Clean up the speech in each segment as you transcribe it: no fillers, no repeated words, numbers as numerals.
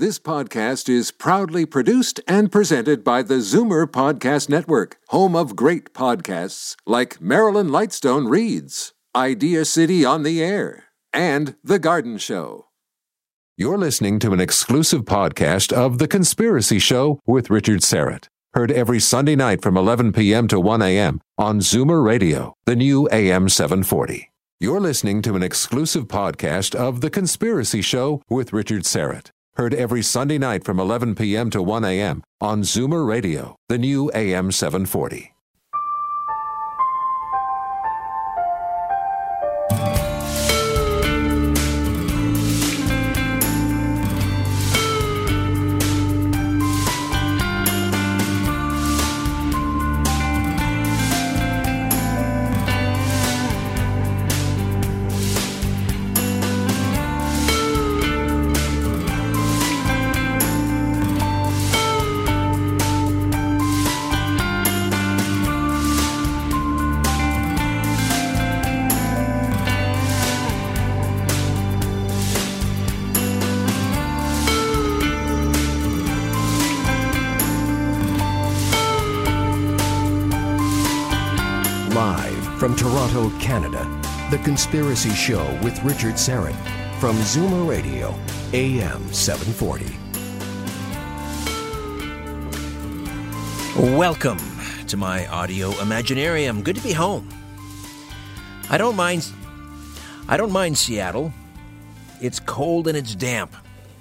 This podcast is proudly produced and presented by the Zoomer Podcast Network, home of great podcasts like Marilyn Lightstone Reads, Idea City on the Air, and The Garden Show. You're listening to an exclusive podcast of The Conspiracy Show with Richard Syrett. Heard every Sunday night from 11 p.m. to 1 a.m. on Zoomer Radio, the new AM 740. You're listening to an exclusive podcast of The Conspiracy Show with Richard Syrett. Heard every Sunday night from 11 p.m. to 1 a.m. on Zoomer Radio, the new AM 740. From Toronto, Canada, The Conspiracy Show with Richard Syrett from Zoomer Radio, AM 740. Welcome to my audio Imaginarium. Good to be home. I don't mind Seattle. It's cold and it's damp.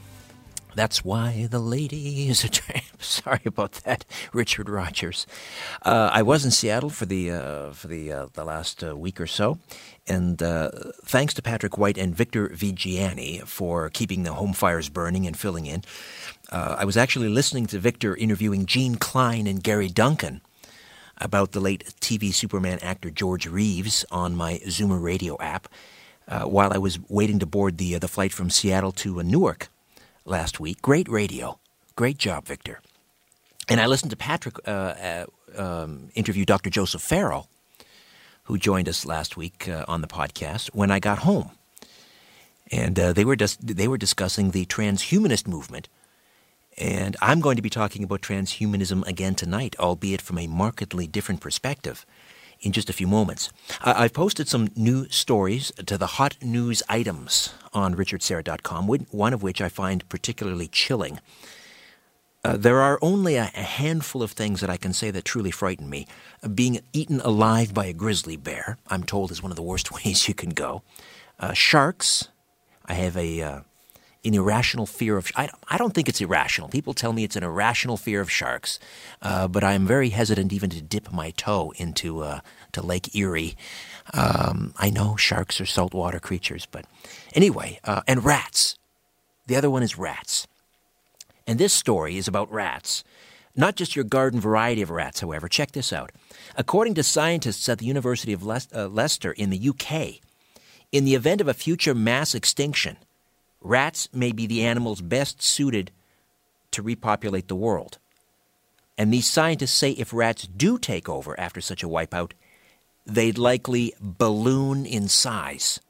That's why the lady is a tramp. Sorry about that, Richard Rogers. I was in Seattle for the last week or so, and thanks to Patrick White and Victor Vigiani for keeping the home fires burning and filling in. I was actually listening to Victor interviewing Gene Klein and Gary Duncan about the late TV Superman actor George Reeves on my Zoomer Radio app while I was waiting to board the flight from Seattle to Newark last week. Great radio. Great job, Victor. And I listened to Patrick interview Dr. Joseph Farrell, who joined us last week on the podcast, when I got home. And they were discussing the transhumanist movement. And I'm going to be talking about transhumanism again tonight, albeit from a markedly different perspective, in just a few moments. I've posted some new stories to the hot news items on richardsyrett.com, one of which I find particularly chilling. There are only a handful of things that I can say that truly frighten me. Being eaten alive by a grizzly bear, I'm told, is one of the worst ways you can go. Sharks, I have an irrational fear of... I don't think it's irrational. People tell me it's an irrational fear of sharks, but I'm very hesitant even to dip my toe into to Lake Erie. I know sharks are saltwater creatures, but anyway, and rats. The other one is rats. And this story is about rats. Not just your garden variety of rats, however. Check this out. According to scientists at the University of Leicester in the UK, in the event of a future mass extinction, rats may be the animals best suited to repopulate the world. And these scientists say if rats do take over after such a wipeout, they'd likely balloon in size.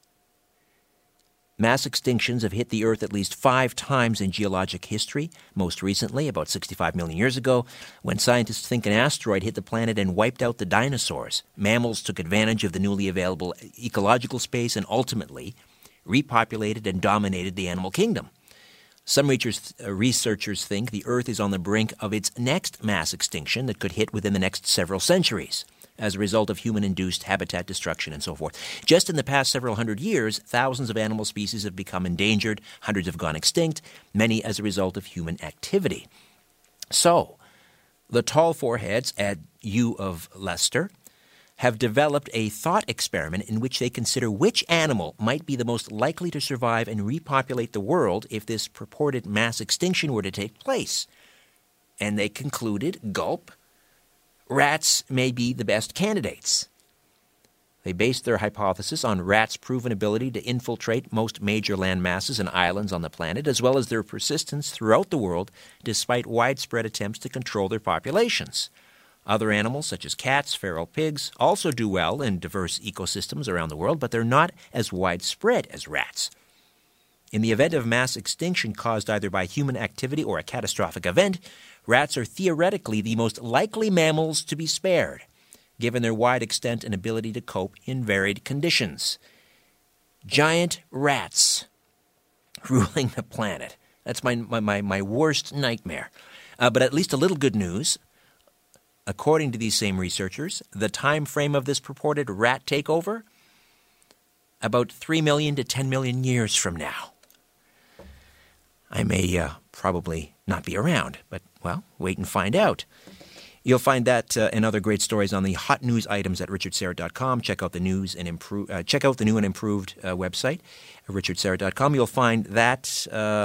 Mass extinctions have hit the Earth at least 5 times in geologic history, most recently, about 65 million years ago, when scientists think an asteroid hit the planet and wiped out the dinosaurs. Mammals took advantage of the newly available ecological space and ultimately repopulated and dominated the animal kingdom. Some researchers think the Earth is on the brink of its next mass extinction that could hit within the next several centuries as a result of human-induced habitat destruction and so forth. Just in the past several hundred years, thousands of animal species have become endangered, hundreds have gone extinct, many as a result of human activity. So, the tall foreheads at U of Leicester have developed a thought experiment in which they consider which animal might be the most likely to survive and repopulate the world if this purported mass extinction were to take place. And they concluded, gulp, rats may be the best candidates. They based their hypothesis on rats' proven ability to infiltrate most major land masses and islands on the planet, as well as their persistence throughout the world despite widespread attempts to control their populations. Other animals, such as cats, feral pigs, also do well in diverse ecosystems around the world, but they're not as widespread as rats. In the event of mass extinction caused either by human activity or a catastrophic event, rats are theoretically the most likely mammals to be spared, given their wide extent and ability to cope in varied conditions. Giant rats ruling the planet. That's my worst nightmare. But at least a little good news. According to these same researchers, the time frame of this purported rat takeover, about 3 million to 10 million years from now. I may probably not be around, but, well, wait and find out. You'll find that and other great stories on the hot news items at richardsyrett.com. Check out the news and check out the new and improved website, richardsyrett.com. You'll find that.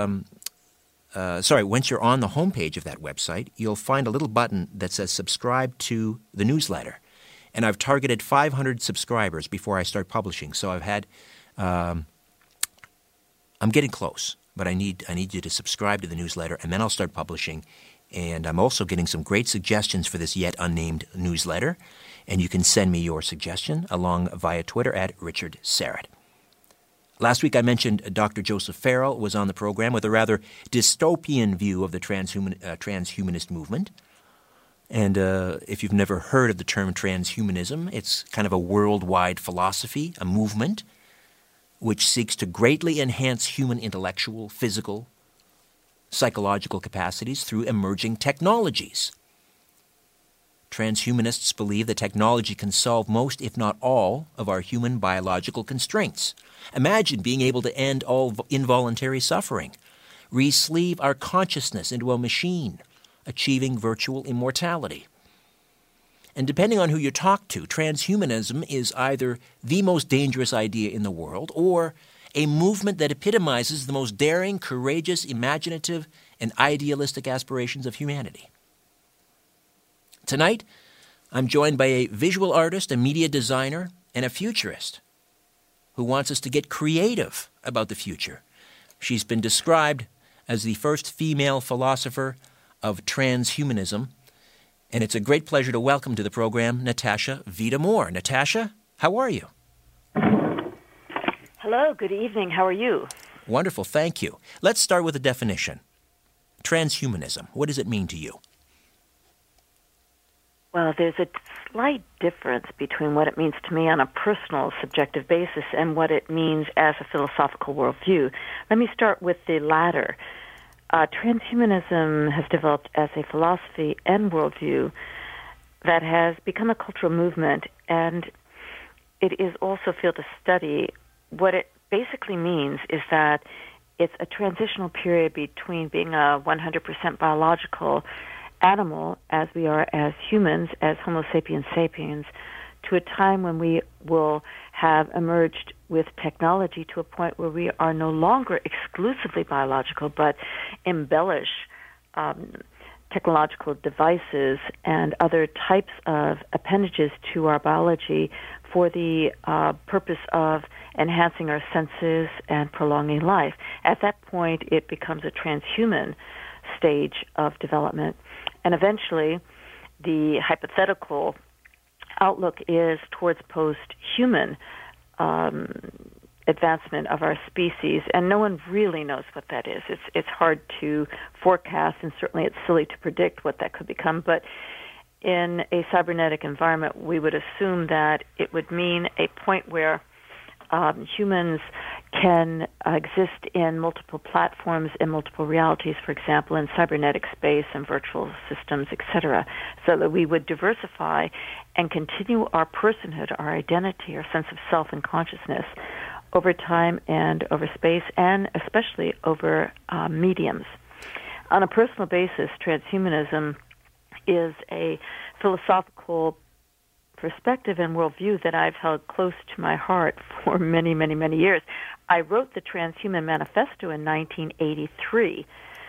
Once you're on the homepage of that website, you'll find a little button that says subscribe to the newsletter. And I've targeted 500 subscribers before I start publishing. So I've had, I'm getting close, but I need you to subscribe to the newsletter, and then I'll start publishing. And I'm also getting some great suggestions for this yet unnamed newsletter. And you can send me your suggestion along via Twitter at Richard Syrett. Last week I mentioned Dr. Joseph Farrell was on the program with a rather dystopian view of the transhumanist movement. And if you've never heard of the term transhumanism, it's kind of a worldwide philosophy, a movement, which seeks to greatly enhance human intellectual, physical, psychological capacities through emerging technologies. Transhumanists believe that technology can solve most, if not all, of our human biological constraints. Imagine being able to end all involuntary suffering, re-sleeve our consciousness into a machine, achieving virtual immortality. And depending on who you talk to, transhumanism is either the most dangerous idea in the world or a movement that epitomizes the most daring, courageous, imaginative, and idealistic aspirations of humanity. Tonight, I'm joined by a visual artist, a media designer, and a futurist who wants us to get creative about the future. She's been described as the first female philosopher of transhumanism, and it's a great pleasure to welcome to the program Natasha Vita-More. Natasha, how are you? Hello, good evening. How are you? Wonderful, thank you. Let's start with a definition. Transhumanism, what does it mean to you? Well, there's a slight difference between what it means to me on a personal, subjective basis and what it means as a philosophical worldview. Let me start with the latter. Transhumanism has developed as a philosophy and worldview that has become a cultural movement, and it is also a field of study. What it basically means is that it's a transitional period between being a 100% biological animal, as we are as humans, as Homo sapiens sapiens, to a time when we will have emerged with technology to a point where we are no longer exclusively biological, but embellish technological devices and other types of appendages to our biology for the purpose of enhancing our senses and prolonging life. At that point, it becomes a transhuman stage of development. And eventually, the hypothetical outlook is towards post-human advancement of our species, and no one really knows what that is. It's hard to forecast, and certainly it's silly to predict what that could become, but in a cybernetic environment, we would assume that it would mean a point where humans can exist in multiple platforms and multiple realities, for example, in cybernetic space and virtual systems, etc., so that we would diversify and continue our personhood, our identity, our sense of self and consciousness over time and over space, and especially over mediums. On a personal basis, transhumanism is a philosophical perspective and worldview that I've held close to my heart for many, many, many years. I wrote the Transhuman Manifesto in 1983,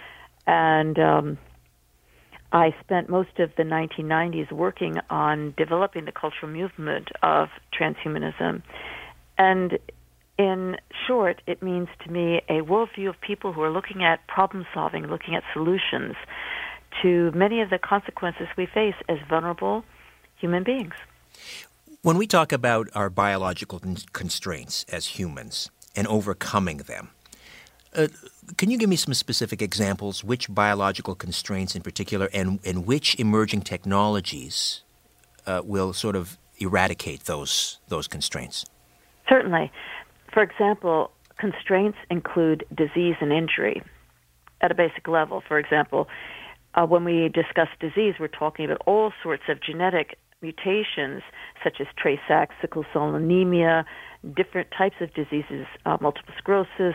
and I spent most of the 1990s working on developing the cultural movement of transhumanism. And in short, it means to me a worldview of people who are looking at problem-solving, looking at solutions to many of the consequences we face as vulnerable human beings. When we talk about our biological constraints as humans and overcoming them, Can you give me some specific examples, which biological constraints in particular, and which emerging technologies will sort of eradicate those constraints? Certainly. For example, constraints include disease and injury at a basic level. For example, when we discuss disease, we're talking about all sorts of genetic mutations, such as Tay-Sachs, sickle cell anemia, different types of diseases, multiple sclerosis,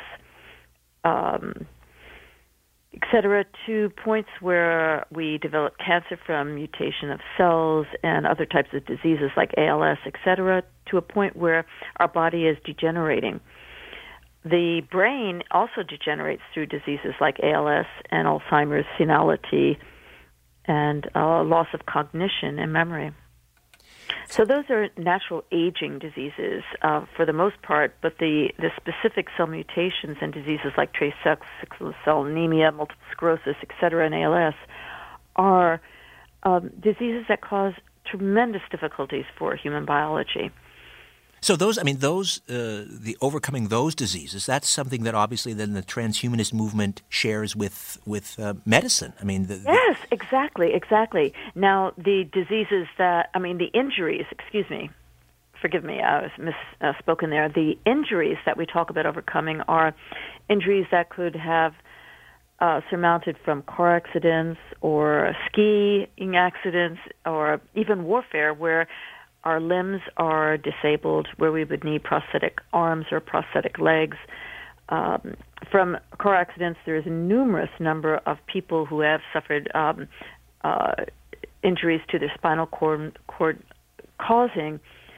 etc., to points where we develop cancer from mutation of cells and other types of diseases like ALS, etc., to a point where our body is degenerating. The brain also degenerates through diseases like ALS and Alzheimer's, senility, and loss of cognition and memory. So those are natural aging diseases for the most part, but the specific cell mutations and diseases like Tay-Sachs, sickle cell anemia, multiple sclerosis, etc., and ALS are diseases that cause tremendous difficulties for human biology. So the overcoming those diseases, that's something that obviously then the transhumanist movement shares with medicine. I mean, yes, exactly. Now, the injuries, forgive me, I was misspoken there. The injuries that we talk about overcoming are injuries that could have surmounted from car accidents or skiing accidents or even warfare, where our limbs are disabled, where we would need prosthetic arms or prosthetic legs. From car accidents, there is a numerous number of people who have suffered injuries to their spinal cord causing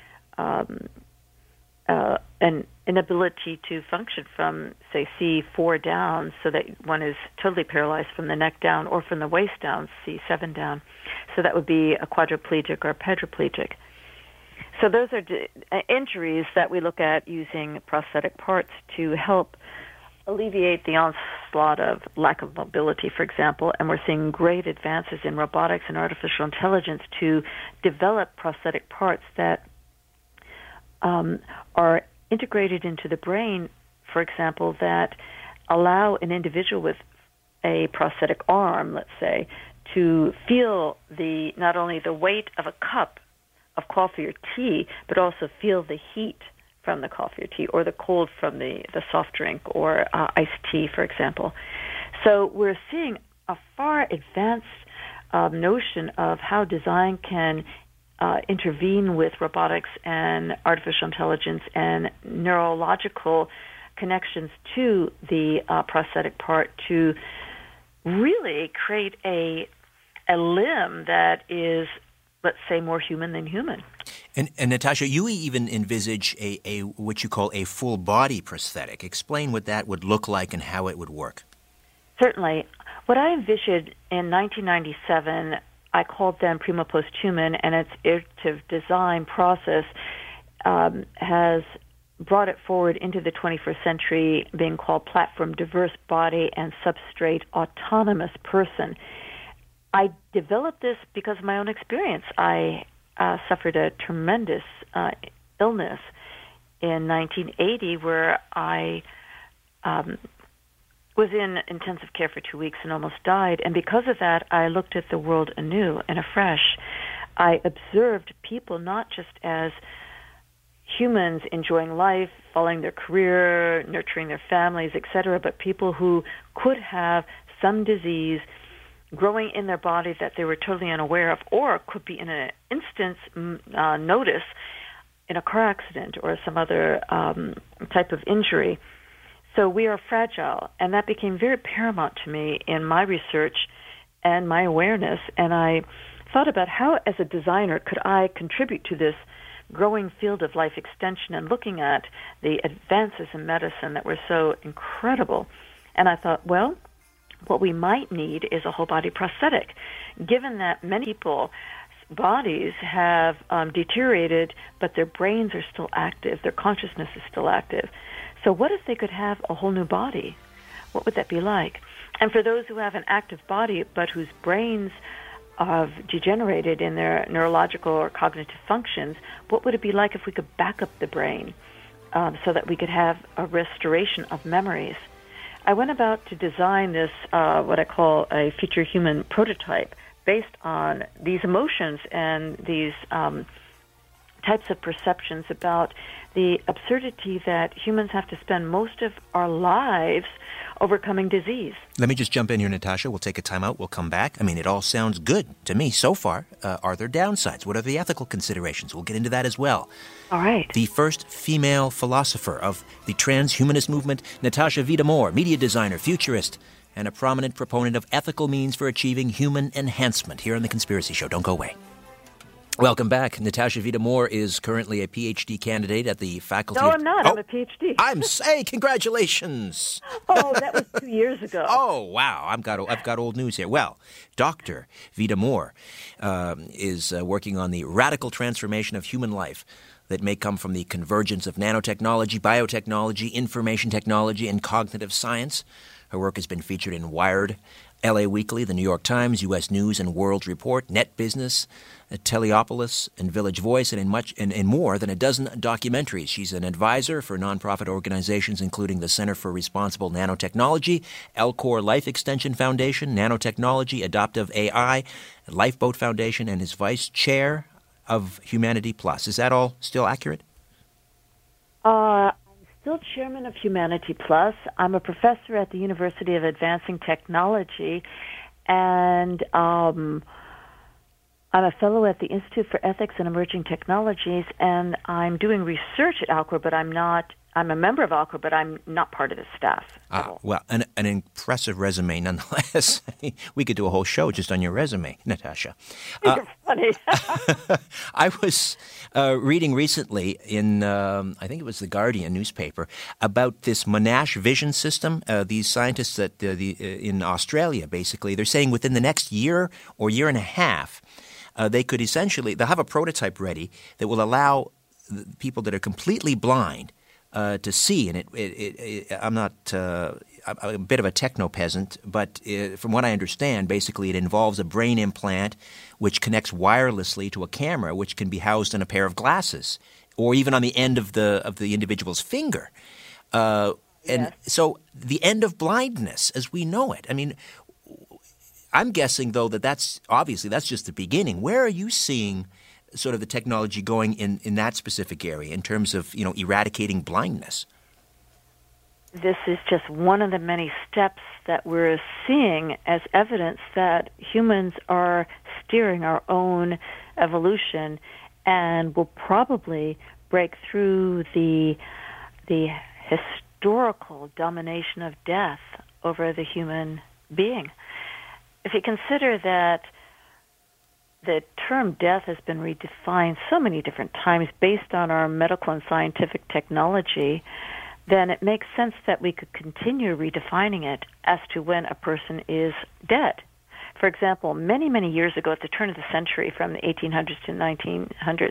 an inability to function from, say, C4 down, so that one is totally paralyzed from the neck down, or from the waist down, C7 down. So that would be a quadriplegic or a tetraplegic. So those are injuries that we look at using prosthetic parts to help alleviate the onslaught of lack of mobility, for example. And we're seeing great advances in robotics and artificial intelligence to develop prosthetic parts that are integrated into the brain, for example, that allow an individual with a prosthetic arm, let's say, to feel not only the weight of a cup of coffee or tea, but also feel the heat from the coffee or tea, or the cold from the soft drink or iced tea, for example. So we're seeing a far advanced notion of how design can intervene with robotics and artificial intelligence and neurological connections to the prosthetic part to really create a limb that is, let's say, more human than human. And Natasha, you even envisage a what you call a full body prosthetic. Explain what that would look like and how it would work. Certainly. What I envisioned in 1997, I called them Primo Posthuman, and its iterative design process has brought it forward into the 21st century, being called Platform Diverse Body and Substrate Autonomous Person. I developed this because of my own experience. I suffered a tremendous illness in 1980 where I was in intensive care for 2 weeks and almost died. And because of that, I looked at the world anew and afresh. I observed people not just as humans enjoying life, following their career, nurturing their families, etc., but people who could have some disease growing in their body that they were totally unaware of, or could be in an instance notice in a car accident or some other type of injury. So we are fragile, and that became very paramount to me in my research and my awareness, and I thought about how, as a designer, could I contribute to this growing field of life extension and looking at the advances in medicine that were so incredible. And I thought, well, what we might need is a whole-body prosthetic, given that many people's bodies have deteriorated, but their brains are still active, their consciousness is still active. So what if they could have a whole new body? What would that be like? And for those who have an active body, but whose brains have degenerated in their neurological or cognitive functions, what would it be like if we could back up the brain so that we could have a restoration of memories? I went about to design this, what I call a future human prototype, based on these emotions and these types of perceptions about the absurdity that humans have to spend most of our lives overcoming disease. Let me just jump in here, Natasha. We'll take a time out. We'll come back. I mean, it all sounds good to me so far. Are there downsides? What are the ethical considerations? We'll get into that as well. All right. The first female philosopher of the transhumanist movement, Natasha Vita-More, media designer, futurist, and a prominent proponent of ethical means for achieving human enhancement here on The Conspiracy Show. Don't go away. Welcome back. Natasha Vita-More is currently a PhD candidate at the faculty. No, I'm not. I'm a PhD. Hey, congratulations. Oh, that was 2 years ago. Oh, wow. I've got old news here. Well, Dr. Vita-More is working on the radical transformation of human life that may come from the convergence of nanotechnology, biotechnology, information technology, and cognitive science. Her work has been featured in Wired, LA Weekly, The New York Times, U.S. News and World Report, Net Business, Teleopolis, and Village Voice, and in more than a dozen documentaries. She's an advisor for nonprofit organizations including the Center for Responsible Nanotechnology, Elcor Life Extension Foundation, Nanotechnology, Adoptive AI, Lifeboat Foundation, and is vice chair of Humanity Plus. Is that all still accurate? I'm still chairman of Humanity Plus. I'm a professor at the University of Advancing Technology, and I'm a fellow at the Institute for Ethics and Emerging Technologies, and I'm doing research at Alcor, but I'm a member of Alcor, but I'm not part of the staff. Well, an impressive resume nonetheless. We could do a whole show just on your resume, Natasha. You're funny. I was reading recently in, I think it was the Guardian newspaper, about this Monash vision system. These scientists in Australia, basically, they're saying within the next year or year and a half, they'll have a prototype ready that will allow people that are completely blind to see. And I'm a bit of a techno peasant, but from what I understand, basically it involves a brain implant which connects wirelessly to a camera, which can be housed in a pair of glasses, or even on the end of the individual's finger. And so the end of blindness as we know it. I mean, I'm guessing, though, that's just the beginning. Where are you seeing sort of the technology going in that specific area in terms of, eradicating blindness? This is just one of the many steps that we're seeing as evidence that humans are steering our own evolution and will probably break through the historical domination of death over the human being. If you consider that the term death has been redefined so many different times based on our medical and scientific technology, then it makes sense that we could continue redefining it as to when a person is dead. For example, many, many years ago, at the turn of the century, from the 1800s to 1900s,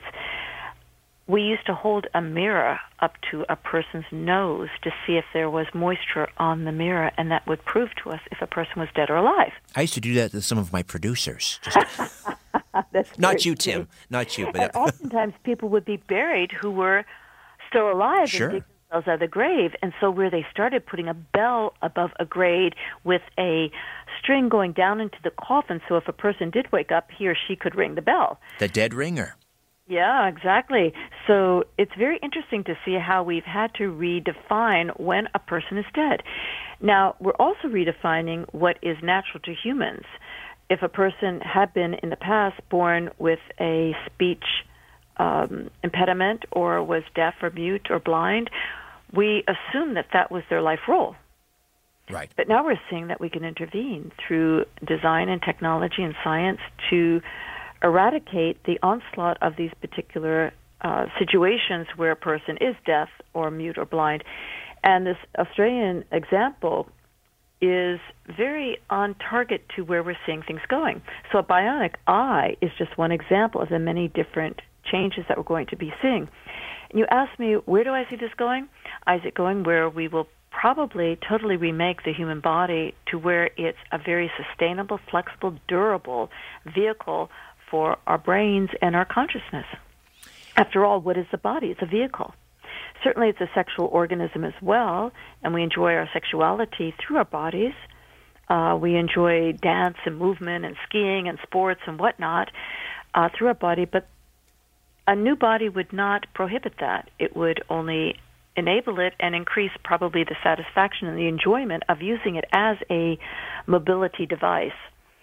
we used to hold a mirror up to a person's nose to see if there was moisture on the mirror, and that would prove to us if a person was dead or alive. I used to do that to some of my producers. That's not you, Tim. Not you. But and oftentimes people would be buried who were still alive Sure. and dig themselves out of the grave. And so where they started putting a bell above a grave with a string going down into the coffin, so if a person did wake up, he or she could ring the bell. The dead ringer. Yeah, exactly. So it's very interesting to see how we've had to redefine when a person is dead. Now, we're also redefining what is natural to humans. If a person had been in the past born with a speech impediment or was deaf or mute or blind, we assume that that was their life role. Right. But now we're seeing that we can intervene through design and technology and science to eradicate the onslaught of these particular situations where a person is deaf or mute or blind. And this Australian example is very on target to where we're seeing things going. So a bionic eye is just one example of the many different changes that we're going to be seeing. And you asked me, where do I see this going? I see it going where we will probably totally remake the human body to where it's a very sustainable, flexible, durable vehicle for our brains and our consciousness. After all, what is the body? It's a vehicle. certainly it's a sexual organism as well, and we enjoy our sexuality through our bodies. We enjoy dance and movement and skiing and sports and whatnot through our body, but a new body would not prohibit that. It would only enable it and increase probably the satisfaction and the enjoyment of using it as a mobility device.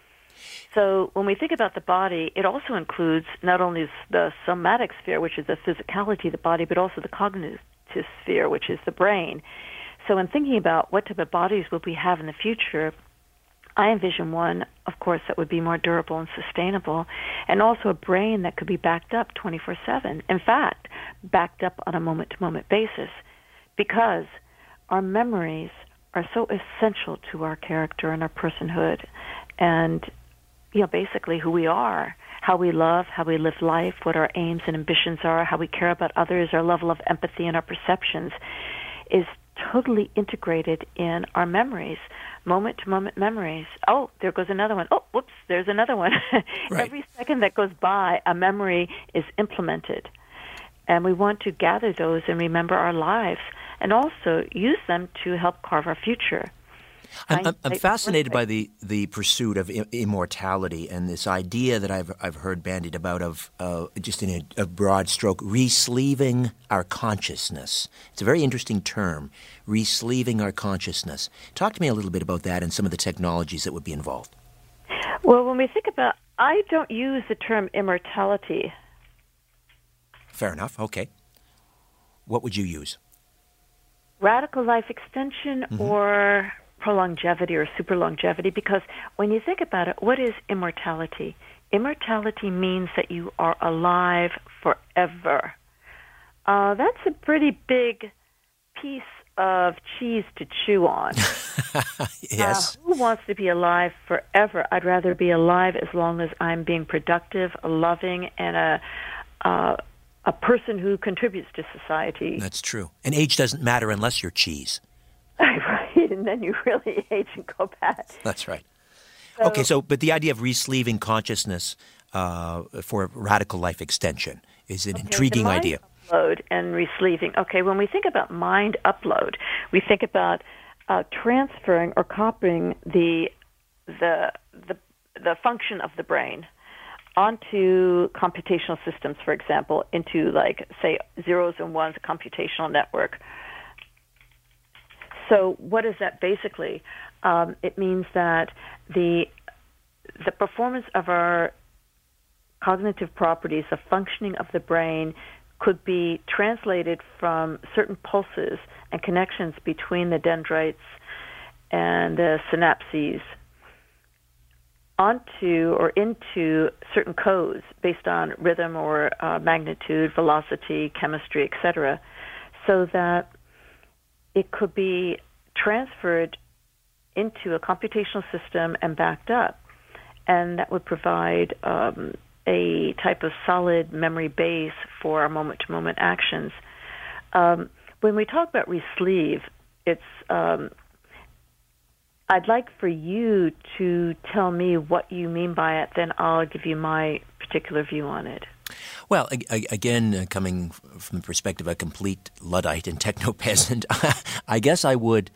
So when we think about the body, it also includes not only the somatic sphere, which is the physicality of the body, but also the cognitive sphere, which is the brain. So in thinking about what type of bodies will we have in the future, I envision one, of course, that would be more durable and sustainable, and also a brain that could be backed up 24/7. In fact, backed up on a moment-to-moment basis, because our memories are so essential to our character and our personhood, and basically who we are, how we love, how we live life, what our aims and ambitions are, how we care about others, our level of empathy and our perceptions is totally integrated in our memories, moment-to-moment memories. Oh, there goes another one. Oh, whoops, there's another one. Right. Every second that goes by, a memory is implemented. And we want to gather those and remember our lives and also use them to help carve our future. I'm fascinated by the pursuit of immortality and this idea that I've heard bandied about of just in a broad stroke, re-sleeving our consciousness. It's a very interesting term, re-sleeving our consciousness. Talk to me a little bit about that and some of the technologies that would be involved. Well, when we think about, I don't use the term immortality. Fair enough. Okay. What would you use? Radical life extension or prolongevity or super longevity, because when you think about it, what is immortality? Immortality means that you are alive forever. That's a pretty big piece of cheese to chew on. Yes. Who wants to be alive forever? I'd rather be alive as long as I'm being productive, loving, and a person who contributes to society. That's true. And age doesn't matter unless you're cheese. Right, and then you really age and go bad. That's right. Okay, but the idea of re-sleeving consciousness for radical life extension is an intriguing idea. Upload and re-sleeving. Okay, when we think about mind upload, we think about transferring or copying the function of the brain onto computational systems, for example, into, like, say, zeros and ones, a computational network. So what is that basically? It means that the performance of our cognitive properties, the functioning of the brain, could be translated from certain pulses and connections between the dendrites and the synapses onto or into certain codes based on rhythm or magnitude, velocity, chemistry, etc., so that it could be transferred into a computational system and backed up. And that would provide a type of solid memory base for our moment-to-moment actions. When we talk about re-sleeve, it's I'd like for you to tell me what you mean by it, then I'll give you my particular view on it. Well, again, coming from the perspective of a complete Luddite and techno-peasant, I guess I would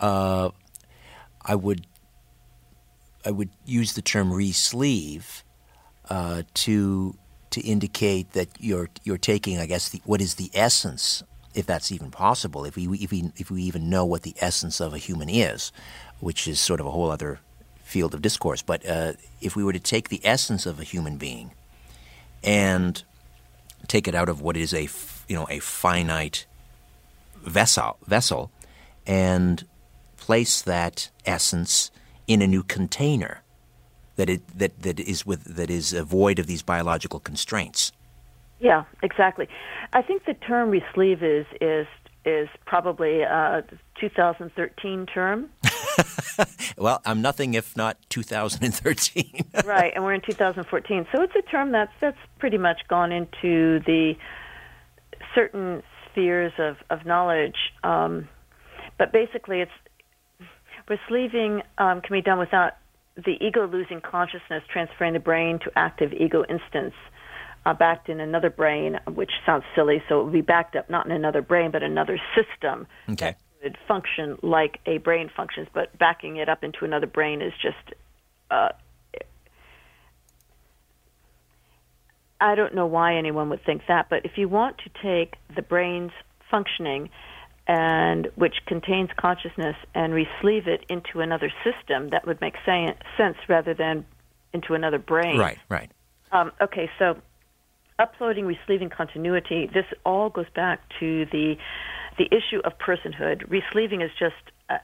use the term re-sleeve to indicate that you're taking, I guess, what is the essence, if that's even possible, if we even know what the essence of a human is, which is sort of a whole other field of discourse. But if we were to take the essence of a human being and take it out of what is a finite vessel and place that essence in a new container that is void of these biological constraints. Yeah, exactly. I think the term re-sleeve is probably a 2013 term. Well, I'm nothing if not 2013. Right, and we're in 2014. So it's a term that's pretty much gone into the certain spheres of knowledge. But basically, re-sleeving can be done without the ego losing consciousness, transferring the brain to active ego instance. backed in another brain, which sounds silly, so it would be backed up not in another brain, but another system that would function like a brain functions, but backing it up into another brain is just... I don't know why anyone would think that, but if you want to take the brain's functioning, and which contains consciousness, and re-sleeve it into another system, that would make sense rather than into another brain. Right. Okay, so uploading, re-sleeving continuity, this all goes back to the issue of personhood. Re-sleeving is just,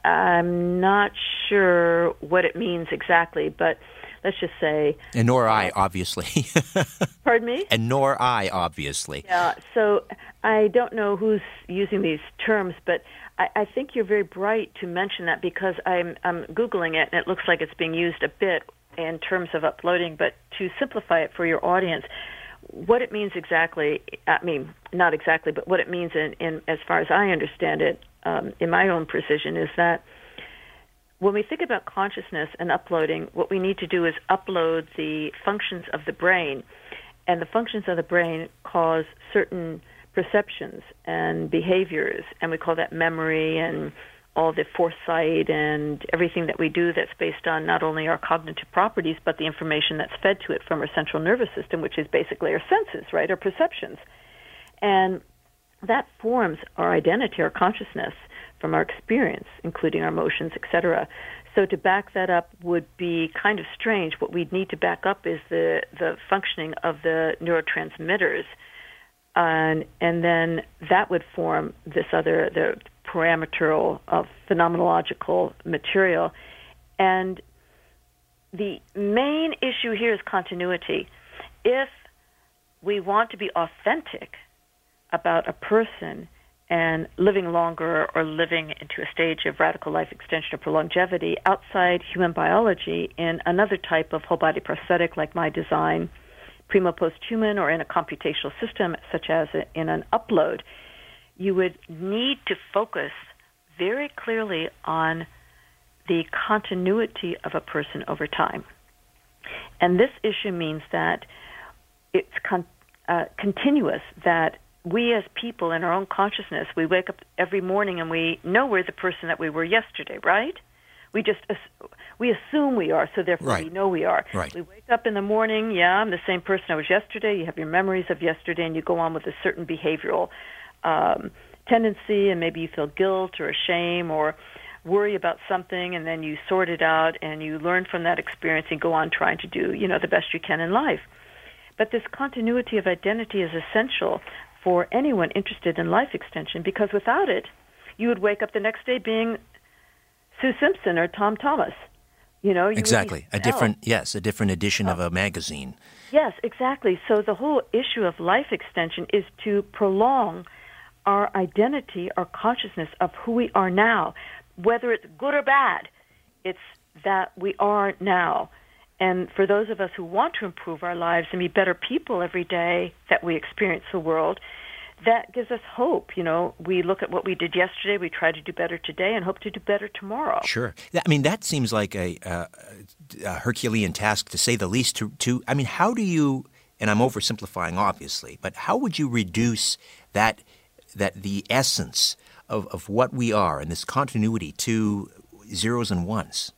I'm not sure what it means exactly, but let's just say... And nor I, obviously. Pardon me? And nor I, obviously. Yeah, so I don't know who's using these terms, but I think you're very bright to mention that, because I'm Googling it, and it looks like it's being used a bit in terms of uploading, but to simplify it for your audience, what it means exactly, I mean, not exactly, but what it means in as far as I understand it, in my own precision, is that when we think about consciousness and uploading, what we need to do is upload the functions of the brain, and the functions of the brain cause certain perceptions and behaviors, and we call that memory, and all the foresight and everything that we do that's based on not only our cognitive properties, but the information that's fed to it from our central nervous system, which is basically our senses, right, our perceptions. And that forms our identity, our consciousness, from our experience, including our emotions, etc. So to back that up would be kind of strange. What we'd need to back up is the functioning of the neurotransmitters, and then that would form this other, the parameteral phenomenological material. And the main issue here is continuity. If we want to be authentic about a person and living longer or living into a stage of radical life extension or longevity outside human biology in another type of whole-body prosthetic like my design, primo post-human, or in a computational system such as in an upload, you would need to focus very clearly on the continuity of a person over time. And this issue means that it's continuous, that we as people in our own consciousness, we wake up every morning and we know we're the person that we were yesterday, right? We just we assume we are, so therefore we know we are. Right. We wake up in the morning, yeah, I'm the same person I was yesterday. You have your memories of yesterday, and you go on with a certain behavioral tendency, and maybe you feel guilt or shame or worry about something, and then you sort it out and you learn from that experience and go on trying to do, the best you can in life. But this continuity of identity is essential for anyone interested in life extension, because without it, you would wake up the next day being Sue Simpson or Tom Thomas. Exactly. A different edition of a magazine. Yes, exactly. So the whole issue of life extension is to prolong our identity, our consciousness of who we are now, whether it's good or bad. It's that we are now. And for those of us who want to improve our lives and be better people every day that we experience the world, that gives us hope. We look at what we did yesterday, we try to do better today, and hope to do better tomorrow. Sure. I mean, that seems like a Herculean task, to say the least. How do you, and I'm oversimplifying obviously, but how would you reduce that the essence of what we are and this continuity to zeros and ones?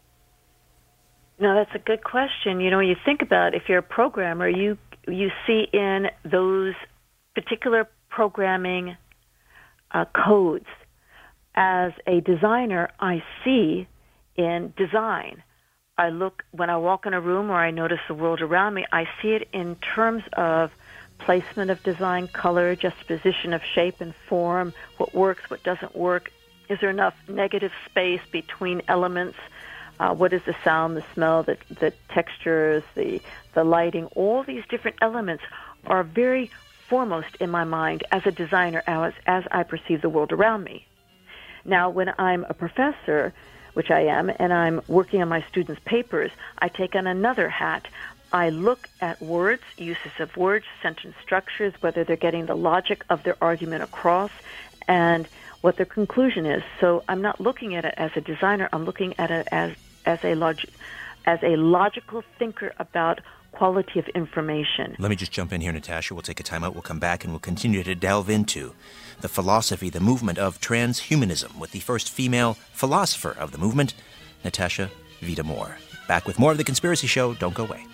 No, that's a good question. When you think about it, if you're a programmer, you see in those particular programming codes. As a designer, I see in design. When I walk in a room or I notice the world around me, I see it in terms of placement of design, color, juxtaposition of shape and form, what works, what doesn't work. Is there enough negative space between elements? What is the sound, the smell, the textures, the lighting? All these different elements are very foremost in my mind as a designer, as I perceive the world around me. Now, when I'm a professor, which I am, and I'm working on my students' papers, I take on another hat. I look at words, uses of words, sentence structures, whether they're getting the logic of their argument across, and what their conclusion is. So I'm not looking at it as a designer. I'm looking at it as a logical thinker about quality of information. Let me just jump in here, Natasha. We'll take a time out. We'll come back and we'll continue to delve into the philosophy, the movement of transhumanism with the first female philosopher of the movement, Natasha Vita-More. Back with more of The Conspiracy Show. Don't go away.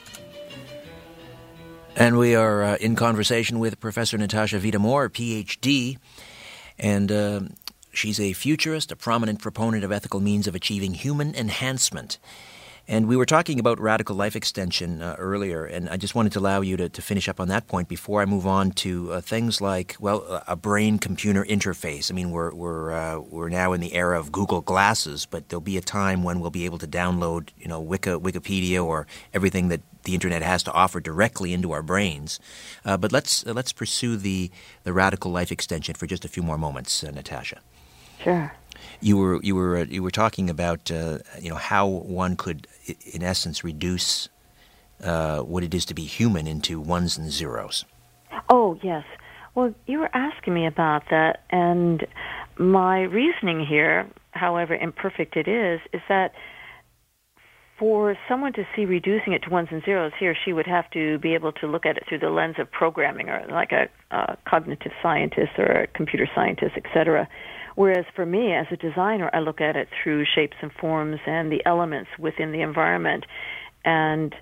And we are in conversation with Professor Natasha Vita-More, Ph.D., and she's a futurist, a prominent proponent of ethical means of achieving human enhancement. And we were talking about radical life extension earlier, and I just wanted to allow you to finish up on that point before I move on to things like, well, a brain-computer interface. I mean, we're now in the era of Google Glasses, but there'll be a time when we'll be able to download, Wikipedia or everything that the internet has to offer directly into our brains. But let's pursue the radical life extension for just a few more moments, Natasha. Sure. You were talking about how one could, in essence, reduce what it is to be human into ones and zeros. Oh, yes. Well, you were asking me about that, and my reasoning here, however imperfect it is that for someone to see reducing it to ones and zeros, he or she would have to be able to look at it through the lens of programming, or like a cognitive scientist or a computer scientist, etc. Whereas for me, as a designer, I look at it through shapes and forms and the elements within the environment. And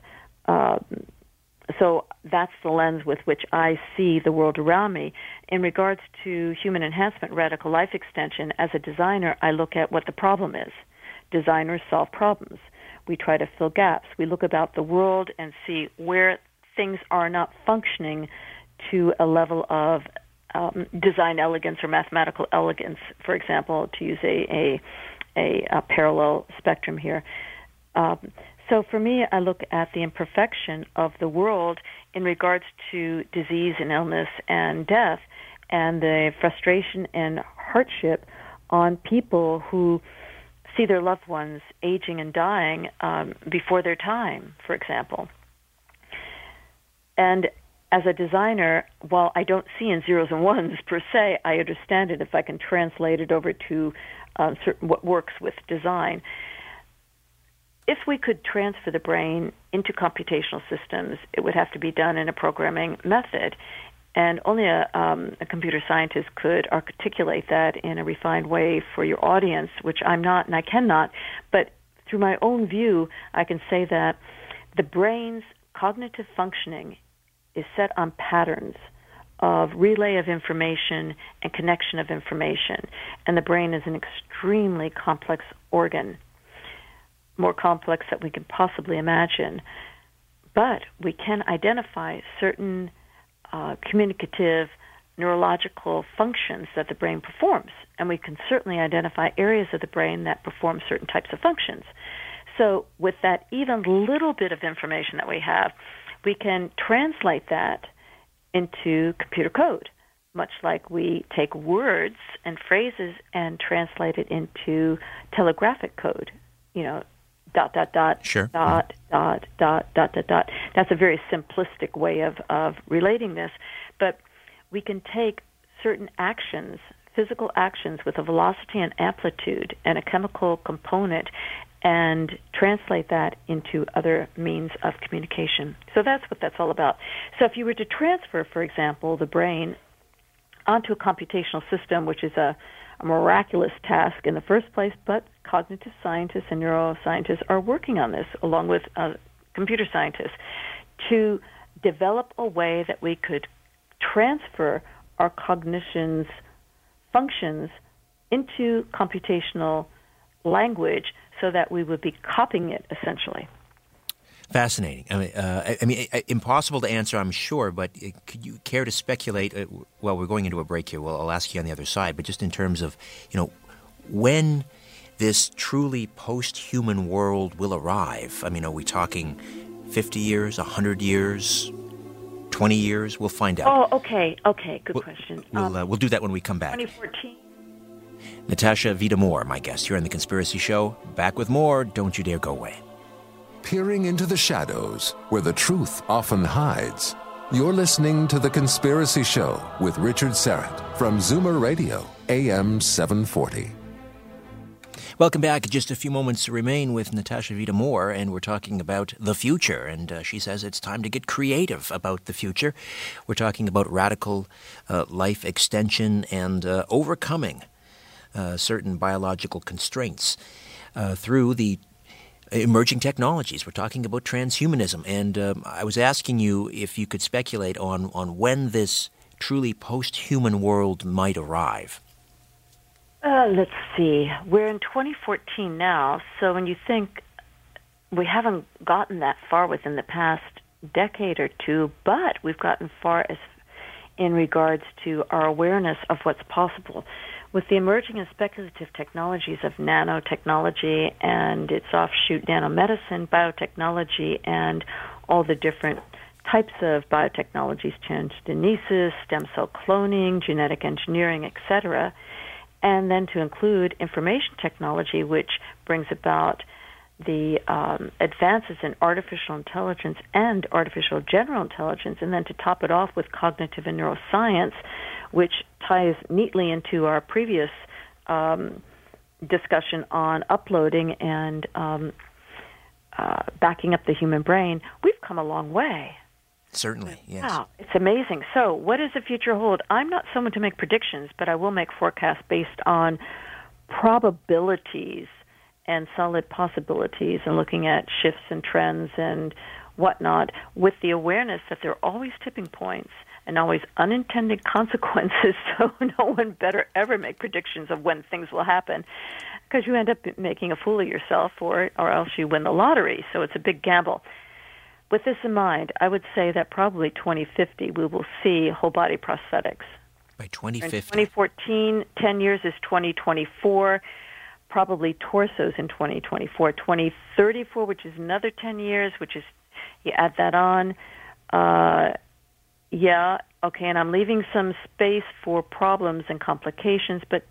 so that's the lens with which I see the world around me. In regards to human enhancement, radical life extension, as a designer, I look at what the problem is. Designers solve problems. We try to fill gaps. We look about the world and see where things are not functioning to a level of design elegance or mathematical elegance, for example, to use a parallel spectrum here. So for me, I look at the imperfection of the world in regards to disease and illness and death, and the frustration and hardship on people who see their loved ones aging and dying before their time, for example. And as a designer, while I don't see in zeros and ones per se, I understand it if I can translate it over to certain what works with design. If we could transfer the brain into computational systems, it would have to be done in a programming method, and only a computer scientist could articulate that in a refined way for your audience, which I'm not and I cannot. But through my own view, I can say that the brain's cognitive functioning is set on patterns of relay of information and connection of information. And the brain is an extremely complex organ, more complex than we can possibly imagine. But we can identify certain communicative neurological functions that the brain performs. And we can certainly identify areas of the brain that perform certain types of functions. So with that even little bit of information that we have, we can translate that into computer code, much like we take words and phrases and translate it into telegraphic code, dot, dot, dot, sure. dot, dot, dot, dot, dot, dot. That's a very simplistic way of relating this, but we can take certain actions, physical actions with a velocity and amplitude and a chemical component and translate that into other means of communication. So that's what that's all about. So if you were to transfer, for example, the brain onto a computational system, which is a miraculous task in the first place, but cognitive scientists and neuroscientists are working on this, along with computer scientists, to develop a way that we could transfer our cognition's functions into computational language so that we would be copying it, essentially. Fascinating. I mean, impossible to answer, I'm sure, but could you care to speculate? Well, we're going into a break here. Well, I'll ask you on the other side, but just in terms of, when this truly post-human world will arrive. I mean, are we talking 50 years, 100 years, 20 years? We'll find out. Oh, okay. Good question. We'll do that when we come back. 2014. Natasha Vita-More, my guest here on The Conspiracy Show. Back with more. Don't you dare go away. Peering into the shadows where the truth often hides. You're listening to The Conspiracy Show with Richard Syrett from Zoomer Radio, AM 740. Welcome back. Just a few moments remain with Natasha Vita-More, and we're talking about the future. And she says it's time to get creative about the future. We're talking about radical life extension and overcoming certain biological constraints through the emerging technologies. We're talking about transhumanism. And I was asking you if you could speculate on when this truly post-human world might arrive. Let's see. We're in 2014 now, so when you think we haven't gotten that far within the past decade or two, but we've gotten far as in regards to our awareness of what's possible. With the emerging and speculative technologies of nanotechnology and its offshoot nanomedicine, biotechnology, and all the different types of biotechnologies, transgenesis, stem cell cloning, genetic engineering, etc., and then to include information technology, which brings about the advances in artificial intelligence and artificial general intelligence, and then to top it off with cognitive and neuroscience, which ties neatly into our previous discussion on uploading and backing up the human brain. We've come a long way. Certainly, yes. Wow, it's amazing. So what does the future hold? I'm not someone to make predictions, but I will make forecasts based on probabilities and solid possibilities and looking at shifts and trends and whatnot with the awareness that there are always tipping points and always unintended consequences, so no one better ever make predictions of when things will happen because you end up making a fool of yourself or else you win the lottery, so it's a big gamble. With this in mind, I would say that probably 2050 we will see whole-body prosthetics. By 2050? In 2014, 10 years is 2024, probably torsos in 2024. 2034, which is another 10 years, which is, you add that on. Yeah, okay, and I'm leaving some space for problems and complications, but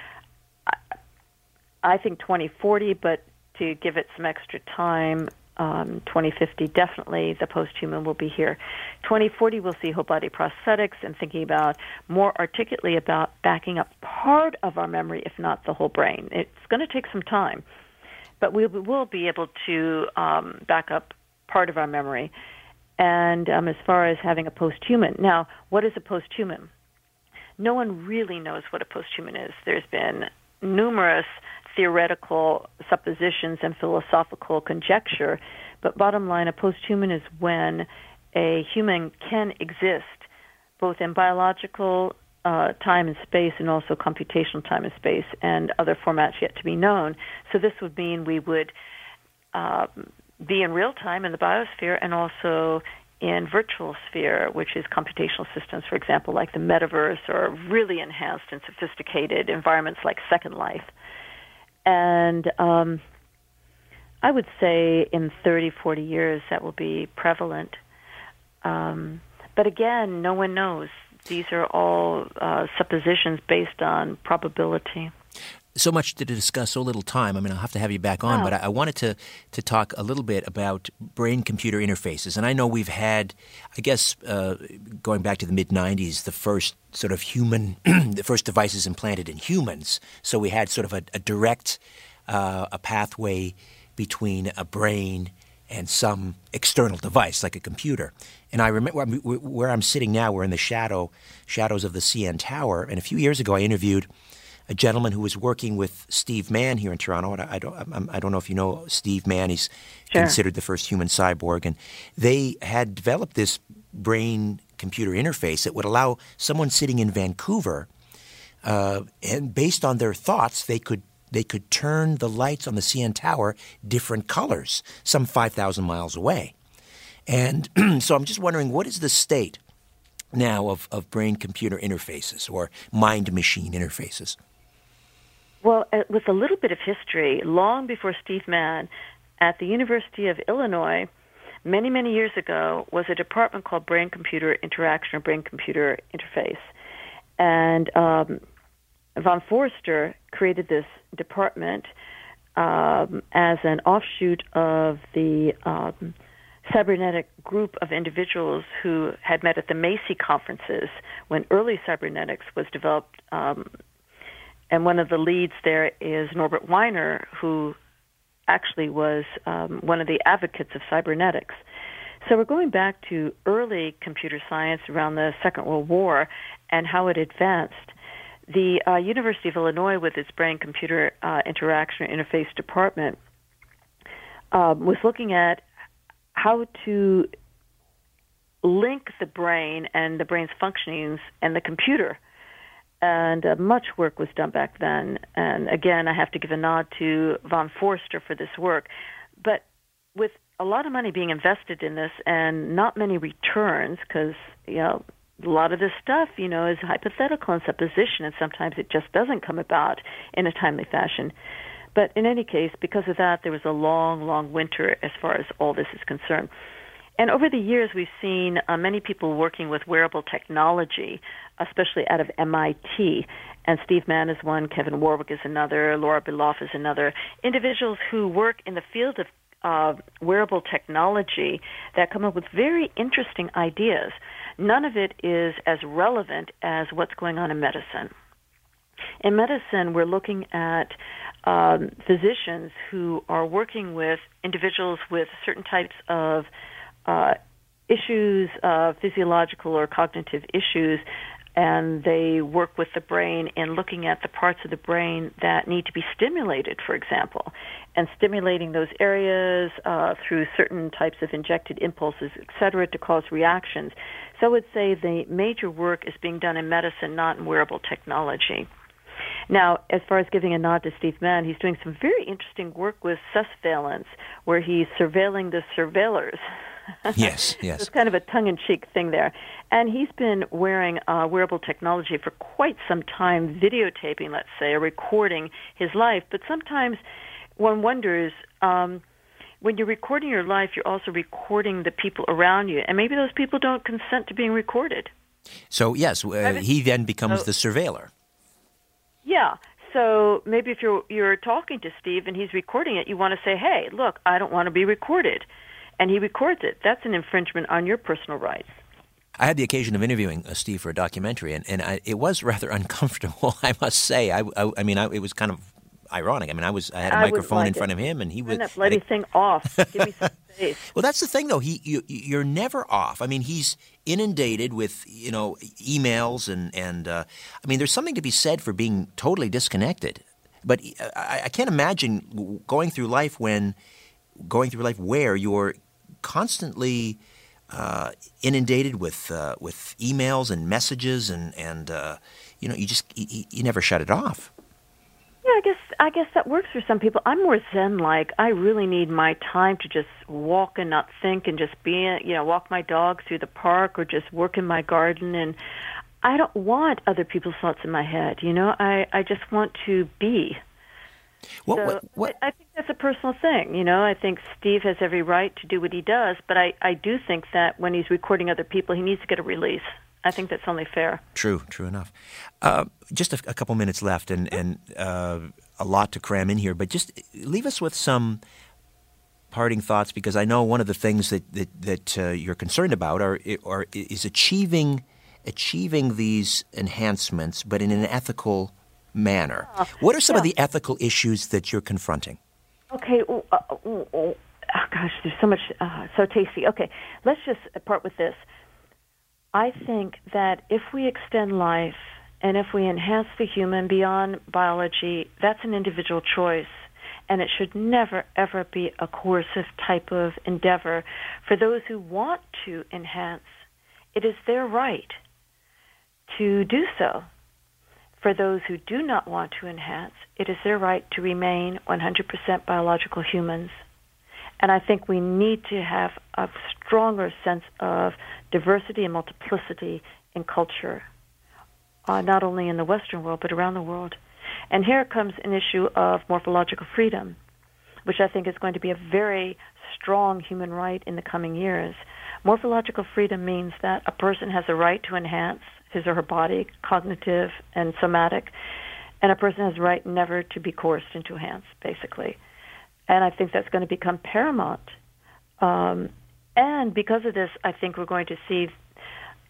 I think 2040, but to give it some extra time, 2050, definitely the post-human will be here. 2040, we'll see whole-body prosthetics and thinking about more articulately about backing up part of our memory, if not the whole brain. It's going to take some time, but we will be able to back up part of our memory. And as far as having a post-human. Now, what is a post-human? No one really knows what a post-human is. There's been numerous theoretical suppositions and philosophical conjecture, but bottom line, a post-human is when a human can exist both in biological time and space and also computational time and space and other formats yet to be known. So this would mean we would be in real time in the biosphere and also in virtual sphere, which is computational systems, for example, like the metaverse or really enhanced and sophisticated environments like Second Life. And I would say in 30, 40 years that will be prevalent. But again, no one knows. These are all suppositions based on probability. So much to discuss, so little time. I mean, I'll have to have you back on, but I wanted to talk a little bit about brain-computer interfaces. And I know we've had, I guess, going back to the mid-'90s, the first sort of human, the first devices implanted in humans. So we had sort of a direct a pathway between a brain and some external device like a computer. And I remember where I'm sitting now, we're in the shadows of the CN Tower. And a few years ago, I interviewed a gentleman who was working with Steve Mann here in Toronto. And I don't know if you know Steve Mann. He's considered the first human cyborg. And they had developed this brain-computer interface that would allow someone sitting in Vancouver, and based on their thoughts, they could turn the lights on the CN Tower different colors, some 5,000 miles away. And so I'm just wondering, what is the state now of brain-computer interfaces or mind-machine interfaces? Well, with a little bit of history, long before Steve Mann, at the University of Illinois, many, many years ago, was a department called Brain-Computer Interaction or Brain-Computer Interface. And von Forster created this department as an offshoot of the cybernetic group of individuals who had met at the Macy conferences when early cybernetics was developed And one of the leads there is Norbert Wiener, who actually was one of the advocates of cybernetics. So we're going back to early computer science around the Second World War and how it advanced. The University of Illinois, with its brain-computer interaction or interface department, was looking at how to link the brain and the brain's functionings and the computer. And much work was done back then. And again, I have to give a nod to von Forster for this work. But with a lot of money being invested in this and not many returns, because, a lot of this stuff, is hypothetical and supposition, and sometimes it just doesn't come about in a timely fashion. But in any case, because of that, there was a long, long winter as far as all this is concerned. And over the years, we've seen many people working with wearable technology, especially out of MIT. And Steve Mann is one, Kevin Warwick is another, Laura Beloff is another. Individuals who work in the field of wearable technology that come up with very interesting ideas. None of it is as relevant as what's going on in medicine. In medicine, we're looking at physicians who are working with individuals with certain types of issues, physiological or cognitive issues, and they work with the brain in looking at the parts of the brain that need to be stimulated, for example, and stimulating those areas through certain types of injected impulses, et cetera, to cause reactions. So I would say the major work is being done in medicine, not in wearable technology. Now, as far as giving a nod to Steve Mann, he's doing some very interesting work with susveillance, where he's surveilling the surveillers. Yes. It's kind of a tongue-in-cheek thing there. And he's been wearing wearable technology for quite some time, videotaping, let's say, or recording his life. But sometimes one wonders, when you're recording your life, you're also recording the people around you. And maybe those people don't consent to being recorded. So, yes, he then becomes the surveiller. Yeah. So maybe if you're talking to Steve and he's recording it, you want to say, hey, look, I don't want to be recorded. And he records it. That's an infringement on your personal rights. I had the occasion of interviewing Steve for a documentary, and it was rather uncomfortable, I must say. I mean, it was kind of ironic. I mean, I had a microphone in front of him, and he was... Turn that bloody thing off. Give me some space. Well, that's the thing, though. You're never off. I mean, he's inundated with, emails, and I mean, there's something to be said for being totally disconnected. But I can't imagine going through life where you're constantly inundated with emails and messages, and you never shut it off. Yeah, I guess that works for some people. I'm more Zen-like. I really need my time to just walk and not think, and just be, walk my dog through the park, or just work in my garden. And I don't want other people's thoughts in my head. I just want to be. What? I think that's a personal thing. I think Steve has every right to do what he does, but I do think that when he's recording other people, he needs to get a release. I think that's only fair. True enough. Just a couple minutes left, and a lot to cram in here, but just leave us with some parting thoughts, because I know one of the things that you're concerned about is achieving these enhancements, but in an ethical manner. What are some of the ethical issues that you're confronting? Okay. Gosh, there's so much, so tasty. Okay, let's just part with this. I think that if we extend life and if we enhance the human beyond biology, that's an individual choice, and it should never, ever be a coercive type of endeavor. For those who want to enhance, it is their right to do so. For those who do not want to enhance, it is their right to remain 100% biological humans. And I think we need to have a stronger sense of diversity and multiplicity in culture, not only in the Western world, but around the world. And here comes an issue of morphological freedom, which I think is going to be a very strong human right in the coming years. Morphological freedom means that a person has a right to enhance his or her body, cognitive and somatic, and a person has a right never to be coerced into enhance, basically. And I think that's going to become paramount. And because of this, I think we're going to see